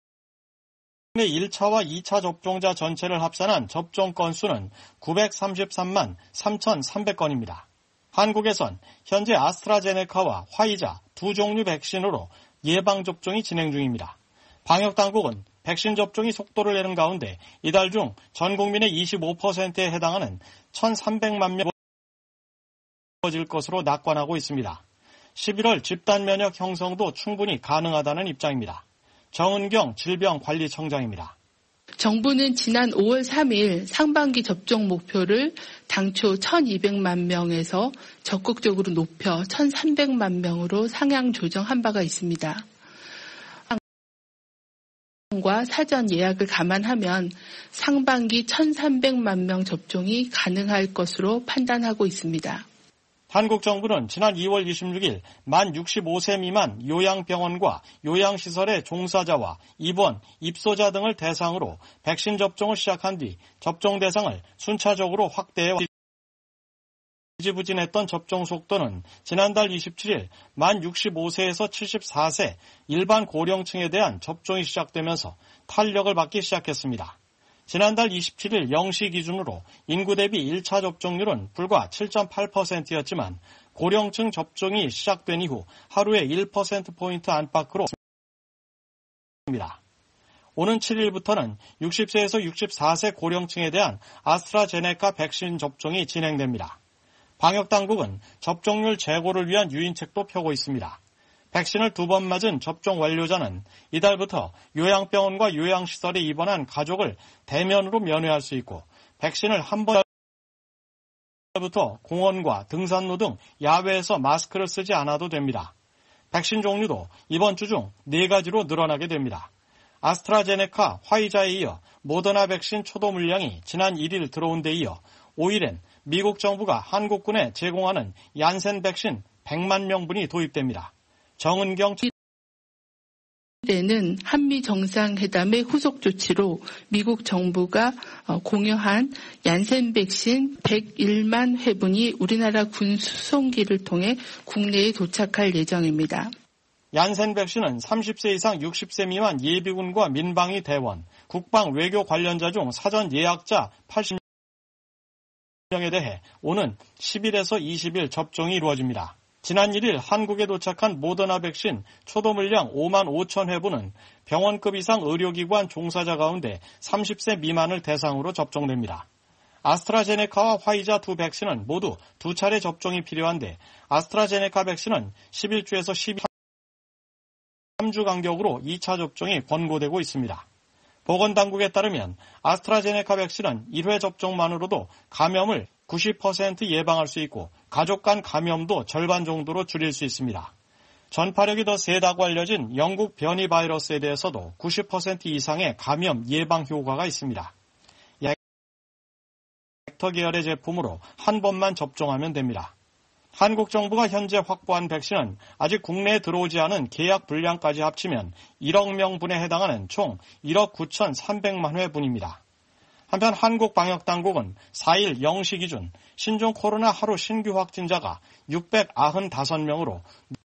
[SPEAKER 12] 일 차와 이 차 접종자 전체를 합산한 접종 건수는 구백삼십삼만 삼천삼백 건입니다. 한국에선 현재 아스트라제네카와 화이자 두 종류 백신으로 예방접종이 진행 중입니다. 방역당국은 백신 접종이 속도를 내는 가운데 이달 중 전 국민의 이십오 퍼센트에 해당하는 천삼백만 명 이루어질 것으로 낙관하고 있습니다. 십일월 집단면역 형성도 충분히 가능하다는 입장입니다. 정은경 질병관리청장입니다.
[SPEAKER 13] 정부는 지난 오월 삼일 상반기 접종 목표를 당초 천이백만 명에서 적극적으로 높여 천삼백만 명으로 상향 조정한 바가 있습니다. 과 사전 예약을 감안하면 상반기 천삼백만 명 접종이 가능할 것으로 판단하고 있습니다.
[SPEAKER 12] 한국 정부는 지난 이월 이십육일 만 육십오 세 미만 요양병원과 요양시설의 종사자와 입원, 입소자 등을 대상으로 백신 접종을 시작한 뒤 접종 대상을 순차적으로 확대해 지부진했던 접종 속도는 지난달 이십칠일 만 육십오 세에서 칠십사 세 일반 고령층에 대한 접종이 시작되면서 탄력을 받기 시작했습니다. 지난달 이십칠일 영 시 기준으로 인구 대비 일 차 접종률은 불과 칠 점 팔 퍼센트였지만 고령층 접종이 시작된 이후 하루에 일 퍼센트포인트 안팎으로 있습니다. 오는 칠일부터는 육십 세에서 육십사 세 고령층에 대한 아스트라제네카 백신 접종이 진행됩니다. 방역당국은 접종률 제고를 위한 유인책도 펴고 있습니다. 백신을 두 번 맞은 접종 완료자는 이달부터 요양병원과 요양시설에 입원한 가족을 대면으로 면회할 수 있고 백신을 한 번부터 공원과 등산로 등 야외에서 마스크를 쓰지 않아도 됩니다. 백신 종류도 이번 주 중 네 가지로 늘어나게 됩니다. 아스트라제네카, 화이자에 이어 모더나 백신 초도 물량이 지난 일일 들어온 데 이어 오일엔 미국 정부가 한국군에 제공하는 얀센 백신 백만 명분이 도입됩니다. 정은경
[SPEAKER 13] 때는 한미 정상회담의 후속 조치로 미국 정부가 공여한 얀센 백신 백일만 회분이 우리나라 군 수송기를 통해 국내에 도착할 예정입니다.
[SPEAKER 12] 얀센 백신은 삼십 세 이상 육십 세 미만 예비군과 민방위 대원, 국방 외교 관련자 중 사전 예약자 팔십 명에 대해 오는 십일에서 이십일 접종이 이루어집니다. 지난 일일 한국에 도착한 모더나 백신 초도 물량 오만 오천 회분은 병원급 이상 의료기관 종사자 가운데 삼십 세 미만을 대상으로 접종됩니다. 아스트라제네카와 화이자 두 백신은 모두 두 차례 접종이 필요한데 아스트라제네카 백신은 십일 주에서 십삼 주 간격으로 이 차 접종이 권고되고 있습니다. 보건당국에 따르면 아스트라제네카 백신은 일 회 접종만으로도 감염을 구십 퍼센트 예방할 수 있고 가족 간 감염도 절반 정도로 줄일 수 있습니다. 전파력이 더 세다고 알려진 영국 변이 바이러스에 대해서도 구십 퍼센트 이상의 감염 예방 효과가 있습니다. 벡터 계열의 제품으로 한 번만 접종하면 됩니다. 한국 정부가 현재 확보한 백신은 아직 국내에 들어오지 않은 계약 분량까지 합치면 일억 명분에 해당하는 총 일억 구천삼백만 회분입니다. 한편 한국방역당국은 사 일 영 시 기준 신종 코로나 하루 신규 확진자가 육백구십오 명으로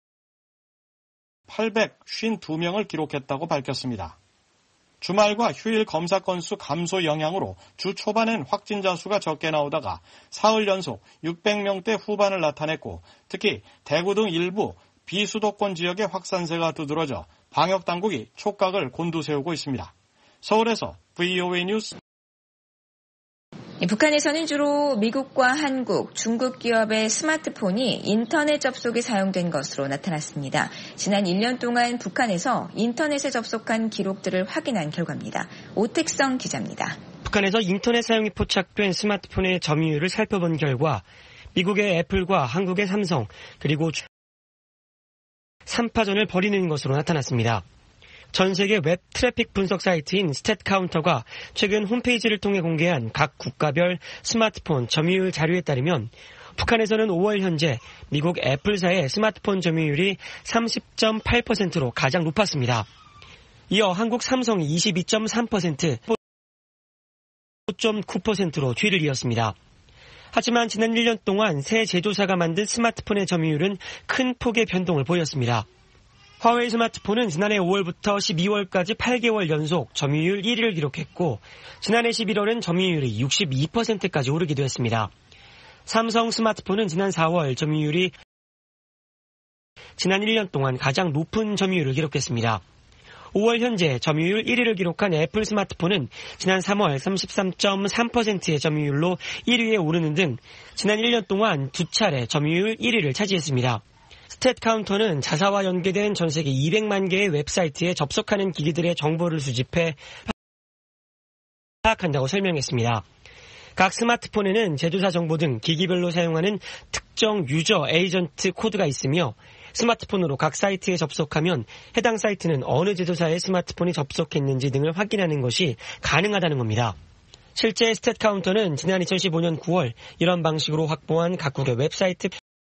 [SPEAKER 12] 팔백오십이 명을 기록했다고 밝혔습니다. 주말과 휴일 검사 건수 감소 영향으로 주 초반엔 확진자 수가 적게 나오다가 사흘 연속 육백 명대 후반을 나타냈고 특히 대구 등 일부 비수도권 지역의 확산세가 두드러져 방역당국이 촉각을 곤두세우고 있습니다. 서울에서 브이오에이 뉴스
[SPEAKER 3] 북한에서는 주로 미국과 한국, 중국 기업의 스마트폰이 인터넷 접속에 사용된 것으로 나타났습니다. 지난 일 년 동안 북한에서 인터넷에 접속한 기록들을 확인한 결과입니다. 오택성 기자입니다.
[SPEAKER 14] 북한에서 인터넷 사용이 포착된 스마트폰의 점유율을 살펴본 결과 미국의 애플과 한국의 삼성, 그리고 삼파전을 벌이는 것으로 나타났습니다. 전 세계 웹 트래픽 분석 사이트인 스탯카운터가 최근 홈페이지를 통해 공개한 각 국가별 스마트폰 점유율 자료에 따르면 북한에서는 오월 현재 미국 애플사의 스마트폰 점유율이 삼십 점 팔 퍼센트로 가장 높았습니다. 이어 한국 삼성이 이십이 점 삼 퍼센트, 오 점 구 퍼센트로 뒤를 이었습니다. 하지만 지난 일 년 동안 새 제조사가 만든 스마트폰의 점유율은 큰 폭의 변동을 보였습니다. 화웨이 스마트폰은 지난해 오월부터 십이월까지 팔 개월 연속 점유율 일 위를 기록했고 지난해 십일월엔 점유율이 육십이 퍼센트까지 오르기도 했습니다. 삼성 스마트폰은 지난 사월 점유율이 지난 일 년 동안 가장 높은 점유율을 기록했습니다. 오월 현재 점유율 일 위를 기록한 애플 스마트폰은 지난 삼월 삼십삼 점 삼 퍼센트의 점유율로 일 위에 오르는 등 지난 일 년 동안 두 차례 점유율 일 위를 차지했습니다. 스탯카운터는 자사와 연계된 전 세계 이백만 개의 웹사이트에 접속하는 기기들의 정보를 수집해 파악한다고 설명했습니다. 각 스마트폰에는 제조사 정보 등 기기별로 사용하는 특정 유저 에이전트 코드가 있으며 스마트폰으로 각 사이트에 접속하면 해당 사이트는 어느 제조사의 스마트폰이 접속했는지 등을 확인하는 것이 가능하다는 겁니다. 실제 스탯카운터는 지난 이천십오 년 구월 이런 방식으로 확보한 각국의 웹사이트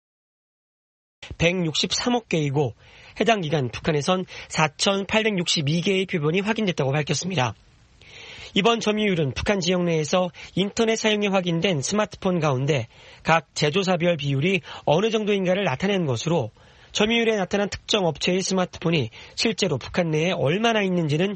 [SPEAKER 14] 백육십삼억 개이고 해당 기간 북한에선 사천팔백육십이 개의 표본이 확인됐다고 밝혔습니다. 이번 점유율은 북한 지역 내에서 인터넷 사용이 확인된 스마트폰 가운데 각 제조사별 비율이 어느 정도인가를 나타낸 것으로 점유율에 나타난 특정 업체의 스마트폰이 실제로 북한 내에 얼마나 있는지는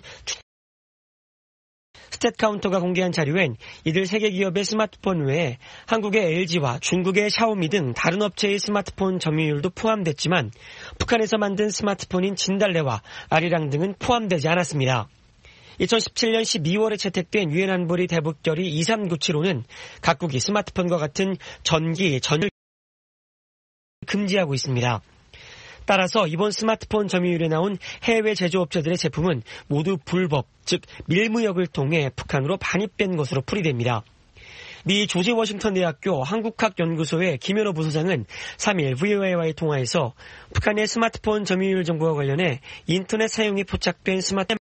[SPEAKER 14] 스탯카운터가 공개한 자료엔 이들 세 개 기업의 스마트폰 외에 한국의 엘지와 중국의 샤오미 등 다른 업체의 스마트폰 점유율도 포함됐지만 북한에서 만든 스마트폰인 진달래와 아리랑 등은 포함되지 않았습니다. 이천십칠 년 십이월에 채택된 유엔 안보리 대북결의 이삼구칠호는 각국이 스마트폰과 같은 전기, 전율 금지하고 있습니다. 따라서 이번 스마트폰 점유율에 나온 해외 제조업체들의 제품은 모두 불법, 즉 밀무역을 통해 북한으로 반입된 것으로 풀이됩니다. 미 조지 워싱턴 대학교 한국학연구소의 김현호 부소장은 삼 일 브이오에이와의 통화에서 북한의 스마트폰 점유율 정보와 관련해 인터넷 사용이 포착된 스마트폰을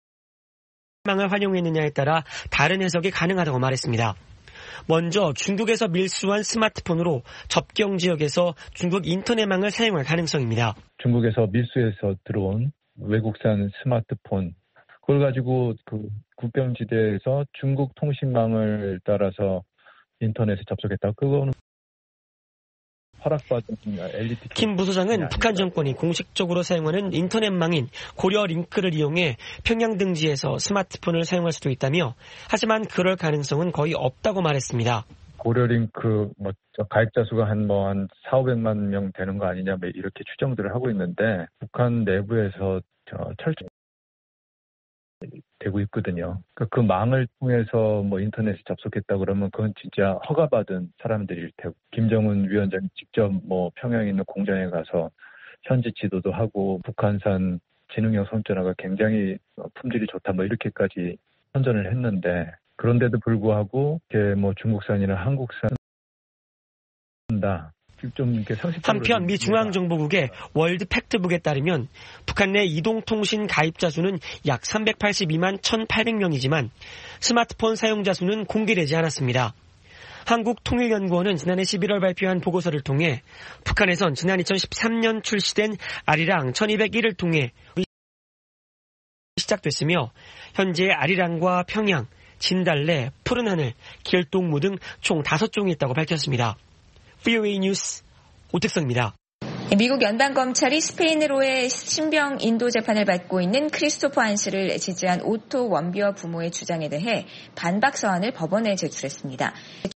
[SPEAKER 14] 활용했느냐에 따라 다른 해석이 가능하다고 말했습니다. 먼저 중국에서 밀수한 스마트폰으로 접경 지역에서 중국 인터넷망을 사용할 가능성입니다.
[SPEAKER 15] 중국에서 밀수해서 들어온 외국산 스마트폰, 그걸 가지고 그 국경지대에서 중국 통신망을 따라서 인터넷에 접속했다. 그거는 허락받은 엘리트.
[SPEAKER 14] 김 부소장은 북한 정권이 공식적으로 사용하는 인터넷망인 고려링크를 이용해 평양 등지에서 스마트폰을 사용할 수도 있다며 하지만 그럴 가능성은 거의 없다고 말했습니다.
[SPEAKER 15] 고려링크 뭐 가입자 수가 한 뭐 한 사오백만 명 되는 거 아니냐 이렇게 추정들을 하고 있는데 북한 내부에서 저 철저히 되고 있거든요. 그러니까 그 망을 통해서 뭐 인터넷에 접속했다 그러면 그건 진짜 허가받은 사람들일 테고 김정은 위원장이 직접 뭐 평양에 있는 공장에 가서 현지 지도도 하고 북한산 지능형 손전화가 굉장히 품질이 좋다 뭐 이렇게까지 선전을 했는데 그런데도 불구하고 이게 뭐 중국산이나 한국산 다.
[SPEAKER 14] 한편 미 중앙정보국의 월드 팩트북에 따르면 북한 내 이동통신 가입자 수는 약 삼백팔십이만 천팔백 명이지만 스마트폰 사용자 수는 공개되지 않았습니다. 한국통일연구원은 지난해 십일월 발표한 보고서를 통해 북한에선 지난 이천십삼 년 출시된 아리랑 천이백일을 통해 시작됐으며 현재 아리랑과 평양, 진달래, 푸른하늘, 길동무 등 총 다섯 종이 있다고 밝혔습니다. 브이오에이 뉴스 오택성입니다.
[SPEAKER 3] 미국 연방검찰이 스페인으로의 신병 인도 재판을 받고 있는 크리스토퍼 한스를 지지한 오토 원비어 부모의 주장에 대해 반박 서한을 법원에 제출했습니다.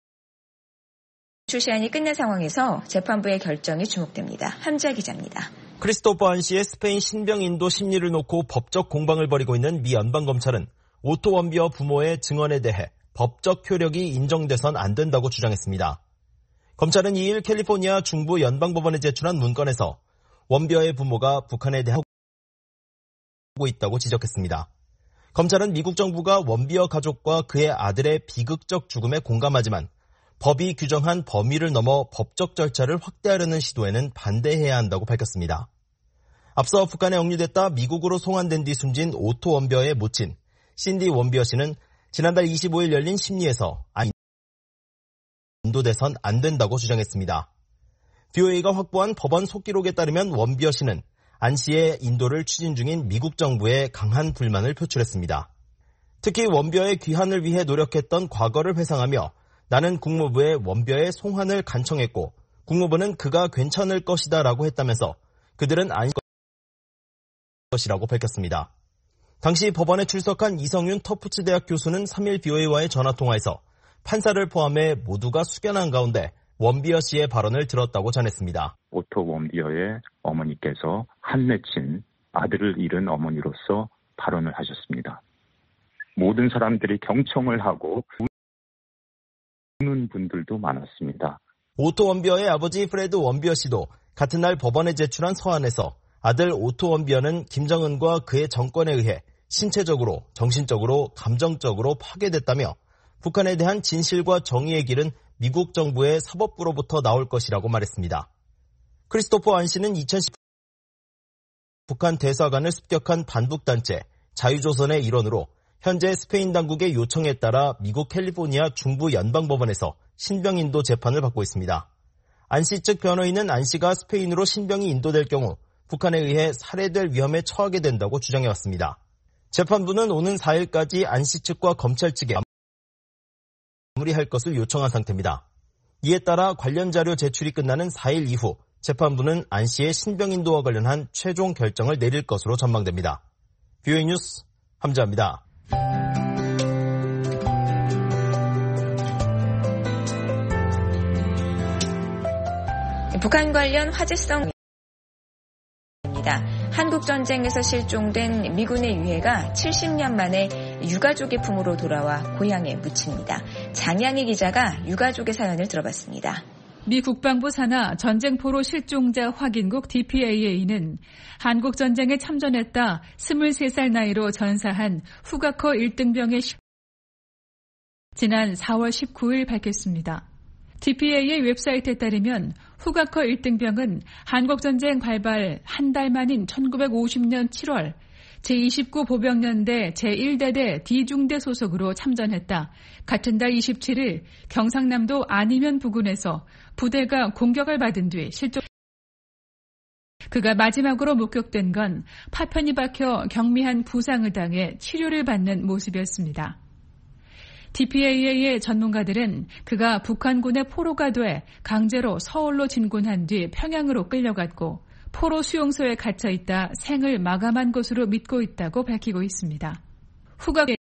[SPEAKER 3] 출시안이 끝난 상황에서 재판부의 결정이 주목됩니다. 함자 기자입니다.
[SPEAKER 7] 크리스토퍼 한시의 스페인 신병 인도 심리를 놓고 법적 공방을 벌이고 있는 미 연방검찰은 오토 원비어 부모의 증언에 대해 법적 효력이 인정돼선 안 된다고 주장했습니다. 검찰은 이일 캘리포니아 중부 연방법원에 제출한 문건에서 원비어의 부모가 북한에 대하고 있다고 지적했습니다. 검찰은 미국 정부가 원비어 가족과 그의 아들의 비극적 죽음에 공감하지만 법이 규정한 범위를 넘어 법적 절차를 확대하려는 시도에는 반대해야 한다고 밝혔습니다. 앞서 북한에 억류됐다 미국으로 송환된 뒤 숨진 오토 원비어의 모친 신디 원비어 씨는 지난달 이십오일 열린 심리에서 인도돼선 안 된다고 주장했습니다. 브이오에이가 확보한 법원 속기록에 따르면 원비어 씨는 안 씨의 인도를 추진 중인 미국 정부에 강한 불만을 표출했습니다. 특히 원비어의 귀환을 위해 노력했던 과거를 회상하며 나는 국무부에 원비어의 송환을 간청했고 국무부는 그가 괜찮을 것이다 라고 했다면서 그들은 안 것이라고 밝혔습니다. 당시 법원에 출석한 이성윤 터프츠 대학 교수는 삼일 브이오에이와의 전화통화에서 판사를 포함해 모두가 숙연한 가운데 원비어 씨의 발언을 들었다고 전했습니다.
[SPEAKER 16] 오토 원비어의 어머니께서 한 맺힌 아들을 잃은 어머니로서 발언을 하셨습니다. 모든 사람들이 경청을 하고 우는 분들도 많았습니다.
[SPEAKER 7] 오토 원비어의 아버지 프레드 원비어 씨도 같은 날 법원에 제출한 서한에서 아들 오토 원비어는 김정은과 그의 정권에 의해 신체적으로, 정신적으로, 감정적으로 파괴됐다며 북한에 대한 진실과 정의의 길은 미국 정부의 사법부로부터 나올 것이라고 말했습니다. 크리스토퍼 안 씨는 이천십 북한 대사관을 습격한 반북단체 자유조선의 일원으로 현재 스페인 당국의 요청에 따라 미국 캘리포니아 중부 연방법원에서 신병 인도 재판을 받고 있습니다. 안 씨 측 변호인은 안 씨가 스페인으로 신병이 인도될 경우 북한에 의해 살해될 위험에 처하게 된다고 주장해왔습니다. 재판부는 오는 사일까지 안 씨 측과 검찰 측에 마무리할 것을 요청한 상태입니다. 이에 따라 관련 자료 제출이 끝나는 사일 이후 재판부는 안 씨의 신병 인도와 관련한 최종 결정을 내릴 것으로 전망됩니다. 브이오에이 뉴스 함자입니다.
[SPEAKER 3] 북한 관련 화제성 한국전쟁에서 실종된 미군의 유해가 칠십 년 만에 유가족의 품으로 돌아와 고향에 묻힙니다. 장양희 기자가 유가족의 사연을 들어봤습니다.
[SPEAKER 17] 미 국방부 산하 전쟁포로 실종자 확인국 디피에이에이는 한국전쟁에 참전했다 스물세 살 나이로 전사한 후가커 일 등병의 지난 사월 십구일 밝혔습니다. 디피에이의 웹사이트에 따르면 후가커 일 등병은 한국전쟁 발발 한 달 만인 천구백오십 년 칠월 제이십구 보병연대 제일 대대 D중대 소속으로 참전했다. 같은 달 이십칠일 경상남도 안이면 부근에서 부대가 공격을 받은 뒤 실종. 그가 마지막으로 목격된 건 파편이 박혀 경미한 부상을 당해 치료를 받는 모습이었습니다. 디피에이에이의 전문가들은 그가 북한군의 포로가 돼 강제로 서울로 진군한 뒤 평양으로 끌려갔고 포로 수용소에 갇혀 있다 생을 마감한 것으로 믿고 있다고 밝히고 있습니다. 후가가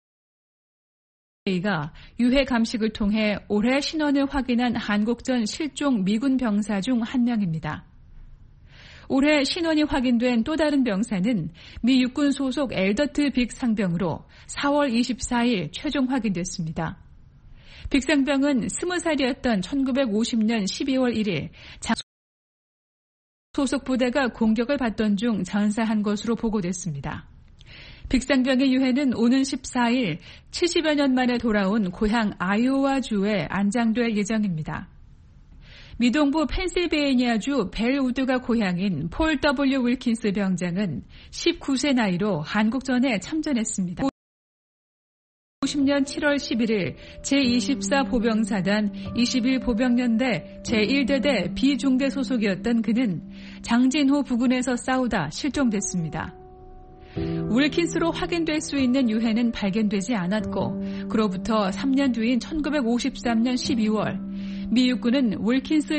[SPEAKER 17] 유해 감식을 통해 올해 신원을 확인한 한국전 실종 미군 병사 중 한 명입니다. 올해 신원이 확인된 또 다른 병사는 미 육군 소속 엘더트 빅 상병으로 사월 이십사일 최종 확인됐습니다. 빅 상병은 스무 살이었던 천구백오십 년 십이월 일일 장 소속 부대가 공격을 받던 중 전사한 것으로 보고됐습니다. 빅 상병의 유해는 오는 십사일 칠십여 년 만에 돌아온 고향 아이오와주에 안장될 예정입니다. 미동부 펜실베이니아주 벨우드가 고향인 폴 더블유 윌킨스 병장은 십구 세 나이로 한국전에 참전했습니다. 오십 년 칠월 십일일 제이십사 보병사단 이십일 보병연대 제일 대대 B중대 소속이었던 그는 장진호 부근에서 싸우다 실종됐습니다. 윌킨스로 확인될 수 있는 유해는 발견되지 않았고 그로부터 삼 년 뒤인 천구백오십삼 년 십이월 미 육군은 윌킨스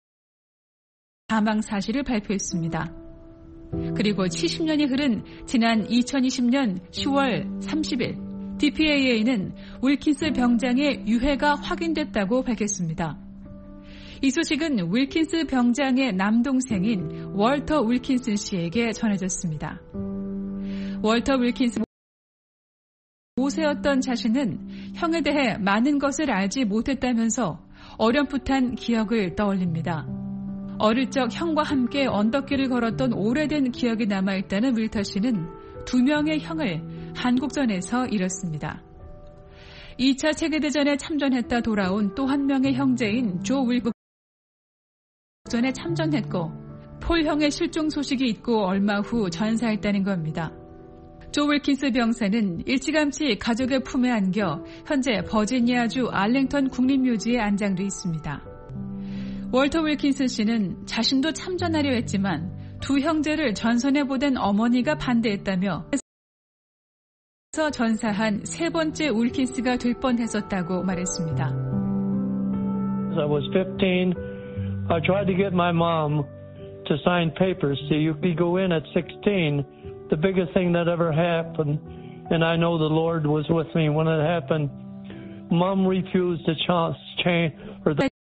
[SPEAKER 17] 사망 사실을 발표했습니다. 그리고 칠십 년이 흐른 지난 이천이십 년 시월 삼십일 디피에이에이는 윌킨스 병장의 유해가 확인됐다고 밝혔습니다. 이 소식은 윌킨스 병장의 남동생인 월터 윌킨슨 씨에게 전해졌습니다. 월터 윌킨스 오 모세였던 자신은 형에 대해 많은 것을 알지 못했다면서 어렴풋한 기억을 떠올립니다. 어릴 적 형과 함께 언덕길을 걸었던 오래된 기억이 남아있다는 윌터 씨는 두 명의 형을 한국전에서 잃었습니다. 이 차 세계대전에 참전했다 돌아온 또 한 명의 형제인 조 윌북 전에 참전했고 폴 형의 실종 소식이 있고 얼마 후 전사했다는 겁니다. 조 윌킨스 병사는 일찌감치 가족의 품에 안겨 현재 버지니아주 알랭턴 국립묘지에 안장돼 있습니다. 월터 윌킨스 씨는 자신도 참전하려 했지만 두 형제를 전선에 보낸 어머니가 반대했다며 그래서 전사한 세 번째 윌킨스가 될 뻔했었다고 말했습니다.
[SPEAKER 18] I was fifteen. I tried to get my mom to sign papers so you could go in at sixteen. The biggest thing that ever happened, and I know the Lord was with me when it happened. Mom refused to change or the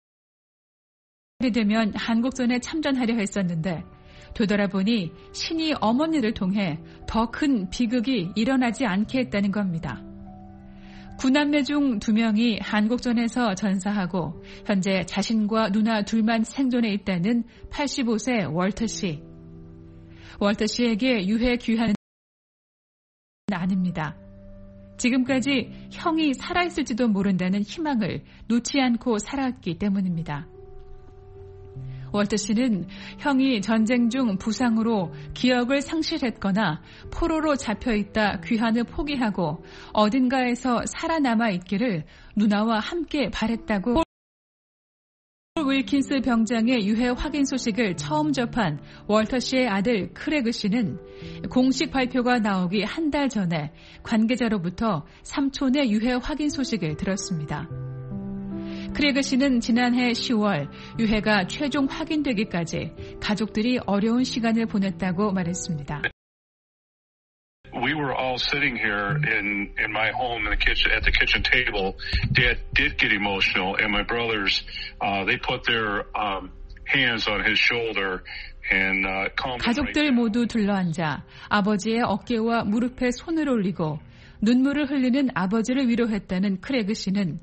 [SPEAKER 17] 되면 한국전에 참전하려 했었는데 되돌아보니 신이 어머니를 통해 더 큰 비극이 일어나지 않게 했다는 겁니다. 구남매 중 두 명이 한국전에서 전사하고 현재 자신과 누나 둘만 생존해 있다는 팔십오 세 월터 씨. 월터 씨에게 유해 귀환은 아닙니다. 지금까지 형이 살아있을지도 모른다는 희망을 놓지 않고 살아왔기 때문입니다. 월터 씨는 형이 전쟁 중 부상으로 기억을 상실했거나 포로로 잡혀있다 귀환을 포기하고 어딘가에서 살아남아 있기를 누나와 함께 바랬다고 폴 윌킨스 병장의 유해 확인 소식을 처음 접한 월터 씨의 아들 크레그 씨는 공식 발표가 나오기 한 달 전에 관계자로부터 삼촌의 유해 확인 소식을 들었습니다. 크레그 씨는 지난해 시월 유해가 최종 확인되기까지 가족들이 어려운 시간을 보냈다고 말했습니다.
[SPEAKER 19] We were all sitting here in, in my home in the kitchen, at the kitchen table. Dad did get emotional, and my brothers, uh, they put their um, hands on his shoulder and uh, calmed him.
[SPEAKER 17] 가족들 모두 둘러앉아 아버지의 어깨와 무릎에 손을 올리고 눈물을 흘리는 아버지를 위로했다는 크레그 씨는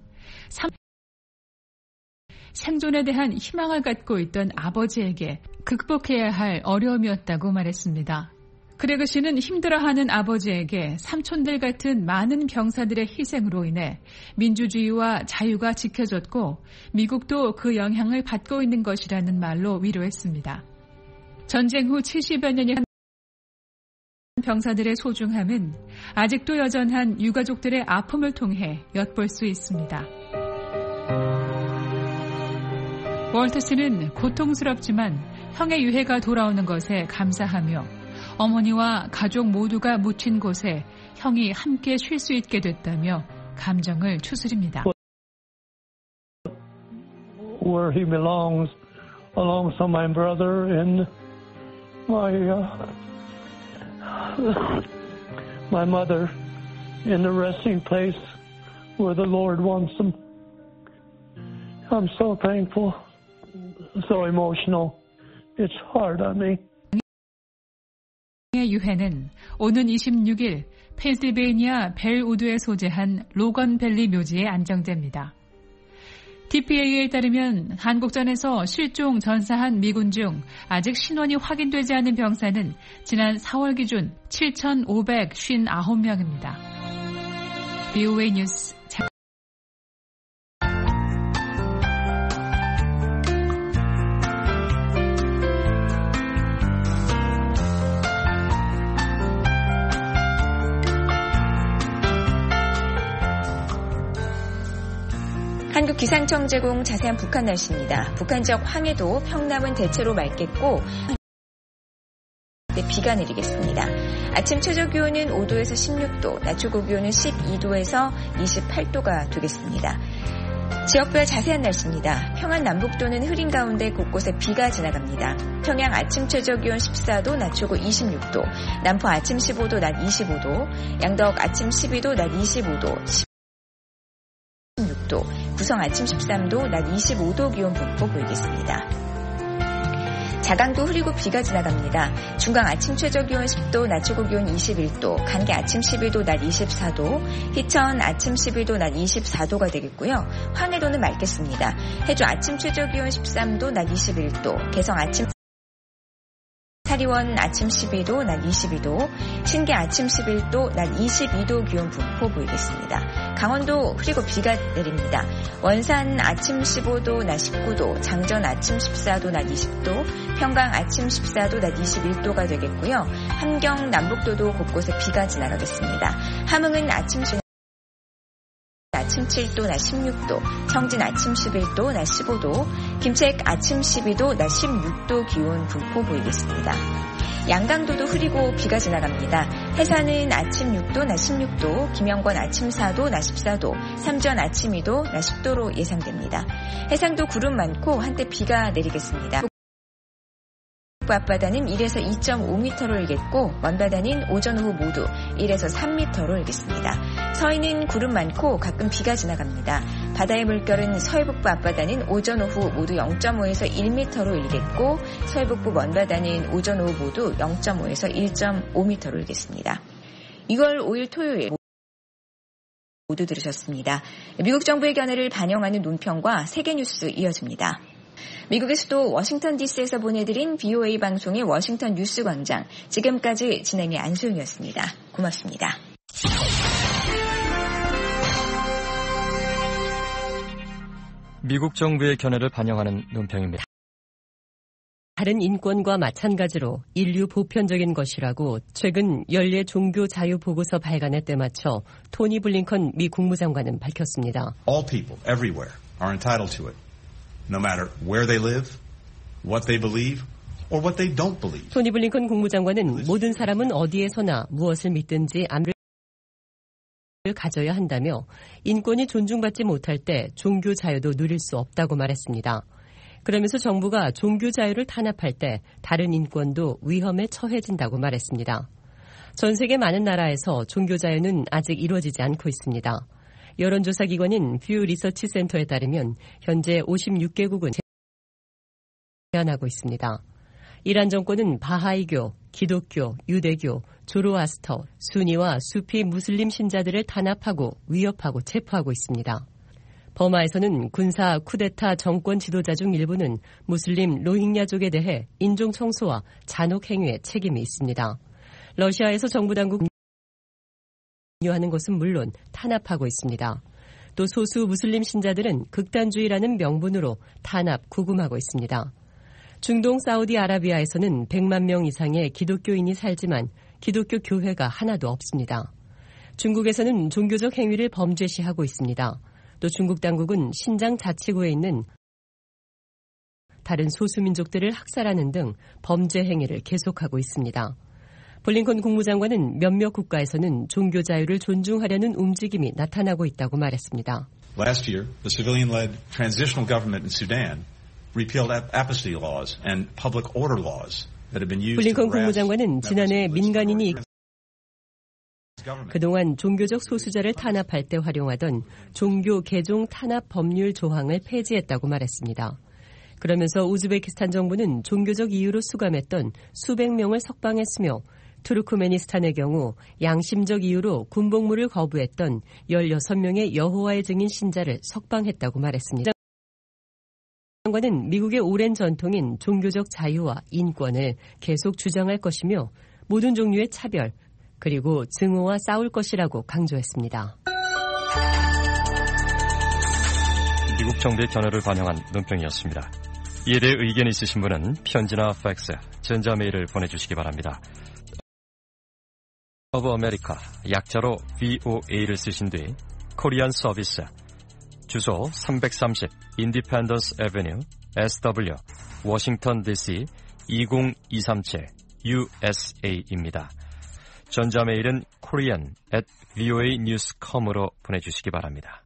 [SPEAKER 17] 생존에 대한 희망을 갖고 있던 아버지에게 극복해야 할 어려움이었다고 말했습니다. 크레그 씨는 힘들어하는 아버지에게 삼촌들 같은 많은 병사들의 희생으로 인해 민주주의와 자유가 지켜졌고 미국도 그 영향을 받고 있는 것이라는 말로 위로했습니다. 전쟁 후 칠십여 년이 한 병사들의 소중함은 아직도 여전한 유가족들의 아픔을 통해 엿볼 수 있습니다. 월터 씨는 고통스럽지만 형의 유해가 돌아오는 것에 감사하며 어머니와 가족 모두가 묻힌 곳에 형이 함께 쉴 수 있게 됐다며 감정을 추스립니다.
[SPEAKER 18] Where he belongs, alongside my brother and my uh, my mother, in the resting place where the Lord wants them. I'm so thankful. So emotional. It's hard on me.
[SPEAKER 17] 의 유해는 오는 이십육 일 펜실베이니아 벨우드에 소재한 로건밸리 묘지에 안정됩니다. 디피에이에 따르면 한국전에서 실종 전사한 미군 중 아직 신원이 확인되지 않은 병사는 지난 사월 기준 칠천오백오십구 명입니다. 비오에이 뉴스
[SPEAKER 3] 한국기상청 제공 자세한 북한 날씨입니다. 북한 지역 황해도, 평남은 대체로 맑겠고 비가 내리겠습니다. 아침 최저 기온은 오 도에서 십육 도, 낮 최고 기온은 십이 도에서 이십팔 도가 되겠습니다. 지역별 자세한 날씨입니다. 평안 남북도는 흐린 가운데 곳곳에 비가 지나갑니다. 평양 아침 최저 기온 십사 도, 낮 최고 이십육 도, 남포 아침 십오 도, 낮 이십오 도, 양덕 아침 십이 도, 낮 이십오 도, 십육 도, 구성 아침 십삼 도, 낮 이십오 도 기온 분포 보이겠습니다. 자강도 흐리고 비가 지나갑니다. 중강 아침 최저기온 십 도, 낮 최고기온 이십일 도, 간계 아침 십일 도, 낮 이십사 도, 희천 아침 십일 도, 낮 이십사 도가 되겠고요. 황해도는 맑겠습니다. 해주 아침 최저기온 십삼 도, 낮 이십일 도, 개성 아침 사리원 아침 십이 도, 낮 이십이 도, 신계 아침 십일 도, 낮 이십이 도 기온 분포 보이겠습니다. 강원도 흐리고 비가 내립니다. 원산 아침 십오 도, 낮 십구 도, 장전 아침 십사 도, 낮 이십 도, 평강 아침 십사 도, 낮 이십일 도가 되겠고요. 함경 남북도도 곳곳에 비가 지나가겠습니다. 함흥은 아침 십 아침 칠 도, 낮 십육 도, 청진 아침 십일 도, 낮 십오 도, 김책 아침 십이 도, 낮 십육 도 기온 분포 보이겠습니다. 양강도도 흐리고 비가 지나갑니다. 해산은 아침 육 도, 낮 십육 도, 김영권 아침 사 도, 낮 십사 도, 삼전 아침 이 도, 낮 십 도로 예상됩니다. 해상도 구름 많고 한때 비가 내리겠습니다. 앞바다는 일에서 이 점 오 미터로 일겠고 먼바다는 오전 오후 모두 일에서 삼 미터로 일겠습니다. 서해는 구름 많고 가끔 비가 지나갑니다. 바다의 물결은 서해북부 앞바다는 오전 오후 모두 영 점 오에서 일 미터로 일겠고 서해북부 먼바다는 오전 오후 모두 영 점 오에서 일 점 오 미터로 일겠습니다. 이월 오일 토요일 모두 들으셨습니다. 미국 정부의 견해를 반영하는 논평과 세계뉴스 이어집니다. 미국의 수도 워싱턴 디씨에서 보내드린 브이오에이 방송의 워싱턴 뉴스 광장. 지금까지 진행의 안소영이었습니다. 고맙습니다.
[SPEAKER 20] 미국 정부의 견해를 반영하는 논평입니다.
[SPEAKER 21] 다른 인권과 마찬가지로 인류 보편적인 것이라고 최근 연례 종교 자유 보고서 발간에 때맞춰 토니 블링컨 미 국무장관은 밝혔습니다.
[SPEAKER 22] All people, everywhere, are entitled to it. No matter where they live, what they believe, or what they don't believe.
[SPEAKER 21] 토니 블링컨 국무장관은 모든 사람은 어디에서나 무엇을 믿든지 암을 가져야 한다며 인권이 존중받지 못할 때 종교 자유도 누릴 수 없다고 말했습니다. 그러면서 정부가 종교 자유를 탄압할 때 다른 인권도 위험에 처해진다고 말했습니다. 전 세계 많은 나라에서 종교 자유는 아직 이루어지지 않고 있습니다. 여론조사 기관인 뷰 리서치 센터에 따르면 현재 오십육 개국은 제한하고 있습니다. 이란 정권은 바하이교, 기독교, 유대교, 조로아스터, 수니와 수피 무슬림 신자들을 탄압하고 위협하고 체포하고 있습니다. 버마에서는 군사 쿠데타 정권 지도자 중 일부는 무슬림 로힝야족에 대해 인종 청소와 잔혹 행위에 책임이 있습니다. 러시아에서 정부 당국 하는 것은 물론 탄압하고 있습니다. 또 소수 무슬림 신자들은 극단주의라는 명분으로 탄압, 구금하고 있습니다. 중동 사우디아라비아에서는 백만 명 이상의 기독교인이 살지만 기독교 교회가 하나도 없습니다. 중국에서는 종교적 행위를 범죄시하고 있습니다. 또 중국 당국은 신장 자치구에 있는 다른 소수민족들을 학살하는 등 범죄 행위를 계속하고 있습니다. 블링컨 국무장관은 몇몇 국가에서는 종교 자유를 존중하려는 움직임이 나타나고 있다고 말했습니다.
[SPEAKER 22] Last year, the civilian-led transitional government in Sudan repealed apostasy laws and public order laws that have been used to
[SPEAKER 21] 블링컨 국무장관은 지난해 민간인이 그동안 종교적 소수자를 탄압할 때 활용하던 종교 개종 탄압 법률 조항을 폐지했다고 말했습니다. 그러면서 우즈베키스탄 정부는 종교적 이유로 수감했던 수백 명을 석방했으며 투르크메니스탄의 경우 양심적 이유로 군복무를 거부했던 열여섯 명의 여호와의 증인 신자를 석방했다고 말했습니다. 장관은 미국의 오랜 전통인 종교적 자유와 인권을 계속 주장할 것이며 모든 종류의 차별 그리고 증오와 싸울 것이라고 강조했습니다.
[SPEAKER 20] 미국 정부의 견해를 반영한 논평이었습니다. 이에 대해 의견이 있으신 분은 편지나 팩스, 전자메일을 보내주시기 바랍니다. 오브 아메리카 약자로 브이오에이를 쓰신 뒤 코리안 서비스 주소 삼백삼십 인디펜던스 애베뉴 에스더블유 워싱턴 디씨 이공이삼칠 유에스에이입니다. 전자메일은 korean at 브이오에이 뉴스 닷컴으로 보내주시기 바랍니다.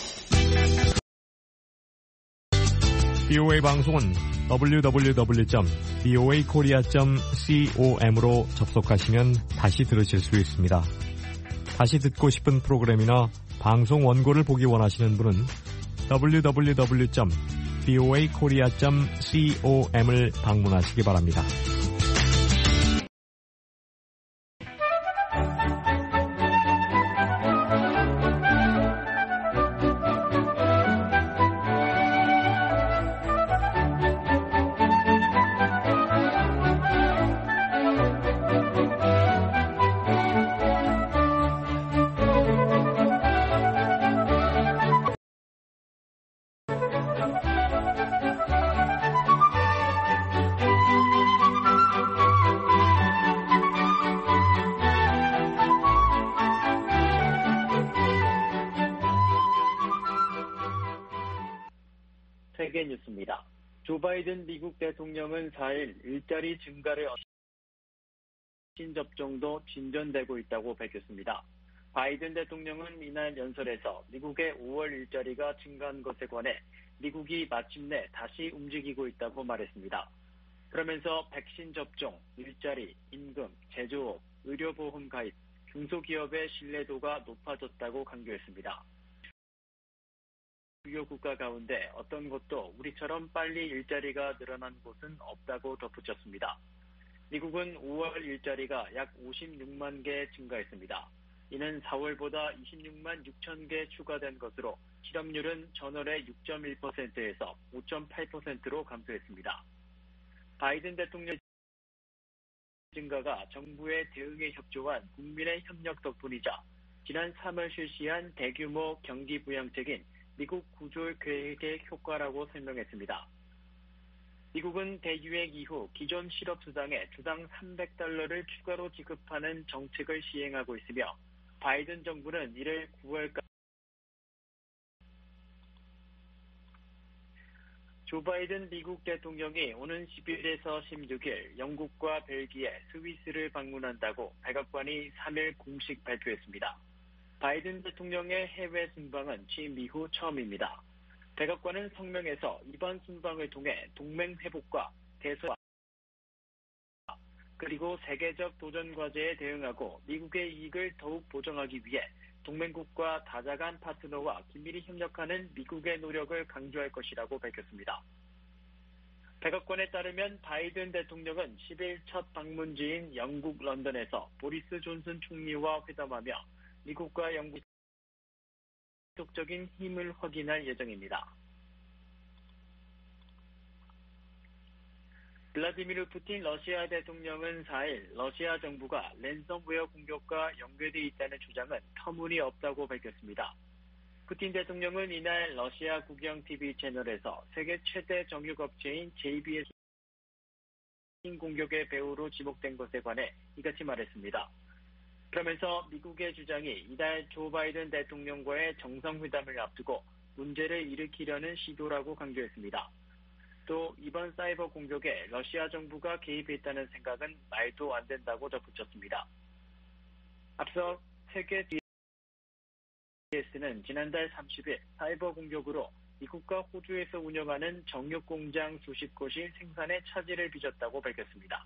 [SPEAKER 23] 브이오에이 방송은 더블유 더블유 더블유 점 브이오에이 코리아 점 com으로 접속하시면 다시 들으실 수 있습니다. 다시 듣고 싶은 프로그램이나 방송 원고를 보기 원하시는 분은 더블유 더블유 더블유 점 비오에이 코리아 닷 com을 방문하시기 바랍니다.
[SPEAKER 1] 세계 뉴스입니다. 조 바이든 미국 대통령은 사일 일자리 증가를 신 접종도 진전되고 있다고 밝혔습니다. 바이든 대통령은 이날 연설에서 미국의 오월 일자리가 증가한 것에 관해 미국이 마침내 다시 움직이고 있다고 말했습니다. 그러면서 백신 접종, 일자리, 임금, 제조업, 의료보험 가입, 중소기업의 신뢰도가 높아졌다고 강조했습니다. 주요 국가 가운데 어떤 곳도 우리처럼 빨리 일자리가 늘어난 곳은 없다고 덧붙였습니다. 미국은 오월 일자리가 약 오십육만 개 증가했습니다. 이는 사월보다 이십육만 육천 개 추가된 것으로 실업률은 전월의 육 점 일 퍼센트에서 오 점 팔 퍼센트로 감소했습니다. 바이든 대통령 증가가 정부의 대응에 협조한 국민의 협력 덕분이자 지난 삼월 실시한 대규모 경기 부양책인 미국 구조 계획의 효과라고 설명했습니다. 미국은 대유행 이후 기존 실업수당에 주당 삼백 달러를 추가로 지급하는 정책을 시행하고 있으며 바이든 정부는 이를 구월까지 조 바이든 미국 대통령이 오는 십일에서 십육일 영국과 벨기에, 스위스를 방문한다고 백악관이 삼일 공식 발표했습니다. 바이든 대통령의 해외 순방은 취임 이후 처음입니다. 백악관은 성명에서 이번 순방을 통해 동맹 회복과 대서와 그리고 세계적 도전 과제에 대응하고 미국의 이익을 더욱 보장하기 위해 동맹국과 다자간 파트너와 긴밀히 협력하는 미국의 노력을 강조할 것이라고 밝혔습니다. 백악관에 따르면 바이든 대통령은 십일 첫 방문지인 영국 런던에서 보리스 존슨 총리와 회담하며 미국과 영국의 지속적인 힘을 확인할 예정입니다. 블라디미르 푸틴 러시아 대통령은 사일 러시아 정부가 랜섬웨어 공격과 연결되어 있다는 주장은 터무니없다고 밝혔습니다. 푸틴 대통령은 이날 러시아 국영 티비 채널에서 세계 최대 정육업체인 제이비에스 공격의 배후로 지목된 것에 관해 이같이 말했습니다. 그러면서 미국의 주장이 이달 조 바이든 대통령과의 정상회담을 앞두고 문제를 일으키려는 시도라고 강조했습니다. 또 이번 사이버 공격에 러시아 정부가 개입했다는 생각은 말도 안 된다고 덧붙였습니다. 앞서 세계 디에스는 지난달 삼십일 사이버 공격으로 미국과 호주에서 운영하는 정육 공장 수십 곳이 생산에 차질을 빚었다고 밝혔습니다.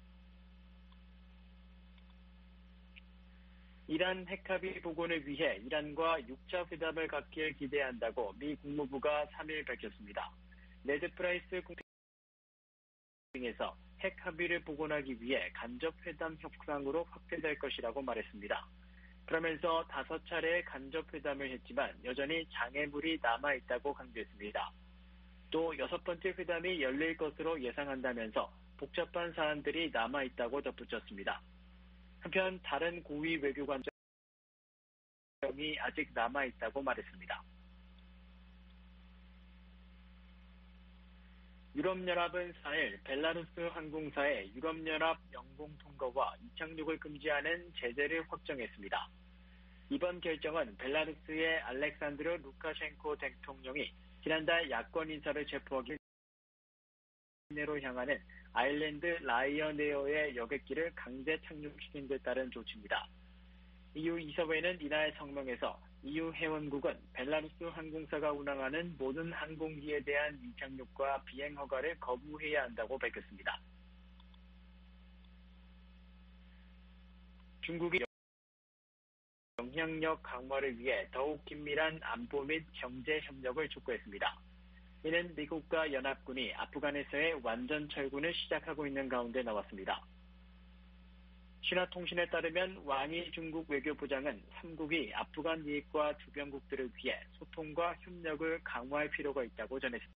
[SPEAKER 1] 이란 핵합의 복원을 위해 이란과 육 차 회담을 갖길 기대한다고 미 국무부가 삼일 밝혔습니다. 레드 프라이스 공동에서 핵 합의를 복원하기 위해 간접 회담 협상으로 확대될 것이라고 말했습니다. 그러면서 다섯 차례의 간접 회담을 했지만 여전히 장애물이 남아있다고 강조했습니다. 또 여섯 번째 회담이 열릴 것으로 예상한다면서 복잡한 사안들이 남아있다고 덧붙였습니다. 한편 다른 고위 외교관점이 아직 남아있다고 말했습니다. 유럽연합은 사일 벨라루스 항공사의 유럽연합 영공 통과와 이착륙을 금지하는 제재를 확정했습니다. 이번 결정은 벨라루스의 알렉산드르 루카셴코 대통령이 지난달 야권 인사를 체포하기 내로 향하는 아일랜드 라이언에어의 여객기를 강제 착륙시킨 데 따른 조치입니다. 이유 이사회는 이날 성명에서 이유 회원국은 벨라루스 항공사가 운항하는 모든 항공기에 대한 이착륙과 비행 허가를 거부해야 한다고 밝혔습니다. 중국이 영향력 강화를 위해 더욱 긴밀한 안보 및 경제 협력을 촉구했습니다. 이는 미국과 연합군이 아프간에서의 완전 철군을 시작하고 있는 가운데 나왔습니다. 신화통신에 따르면 왕이 중국 외교부장은 삼국이 아프간 이익과 주변국들을 위해 소통과 협력을 강화할 필요가 있다고 전했습니다.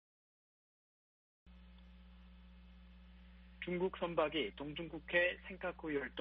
[SPEAKER 1] 중국 선박이 동중국해 센카쿠 열도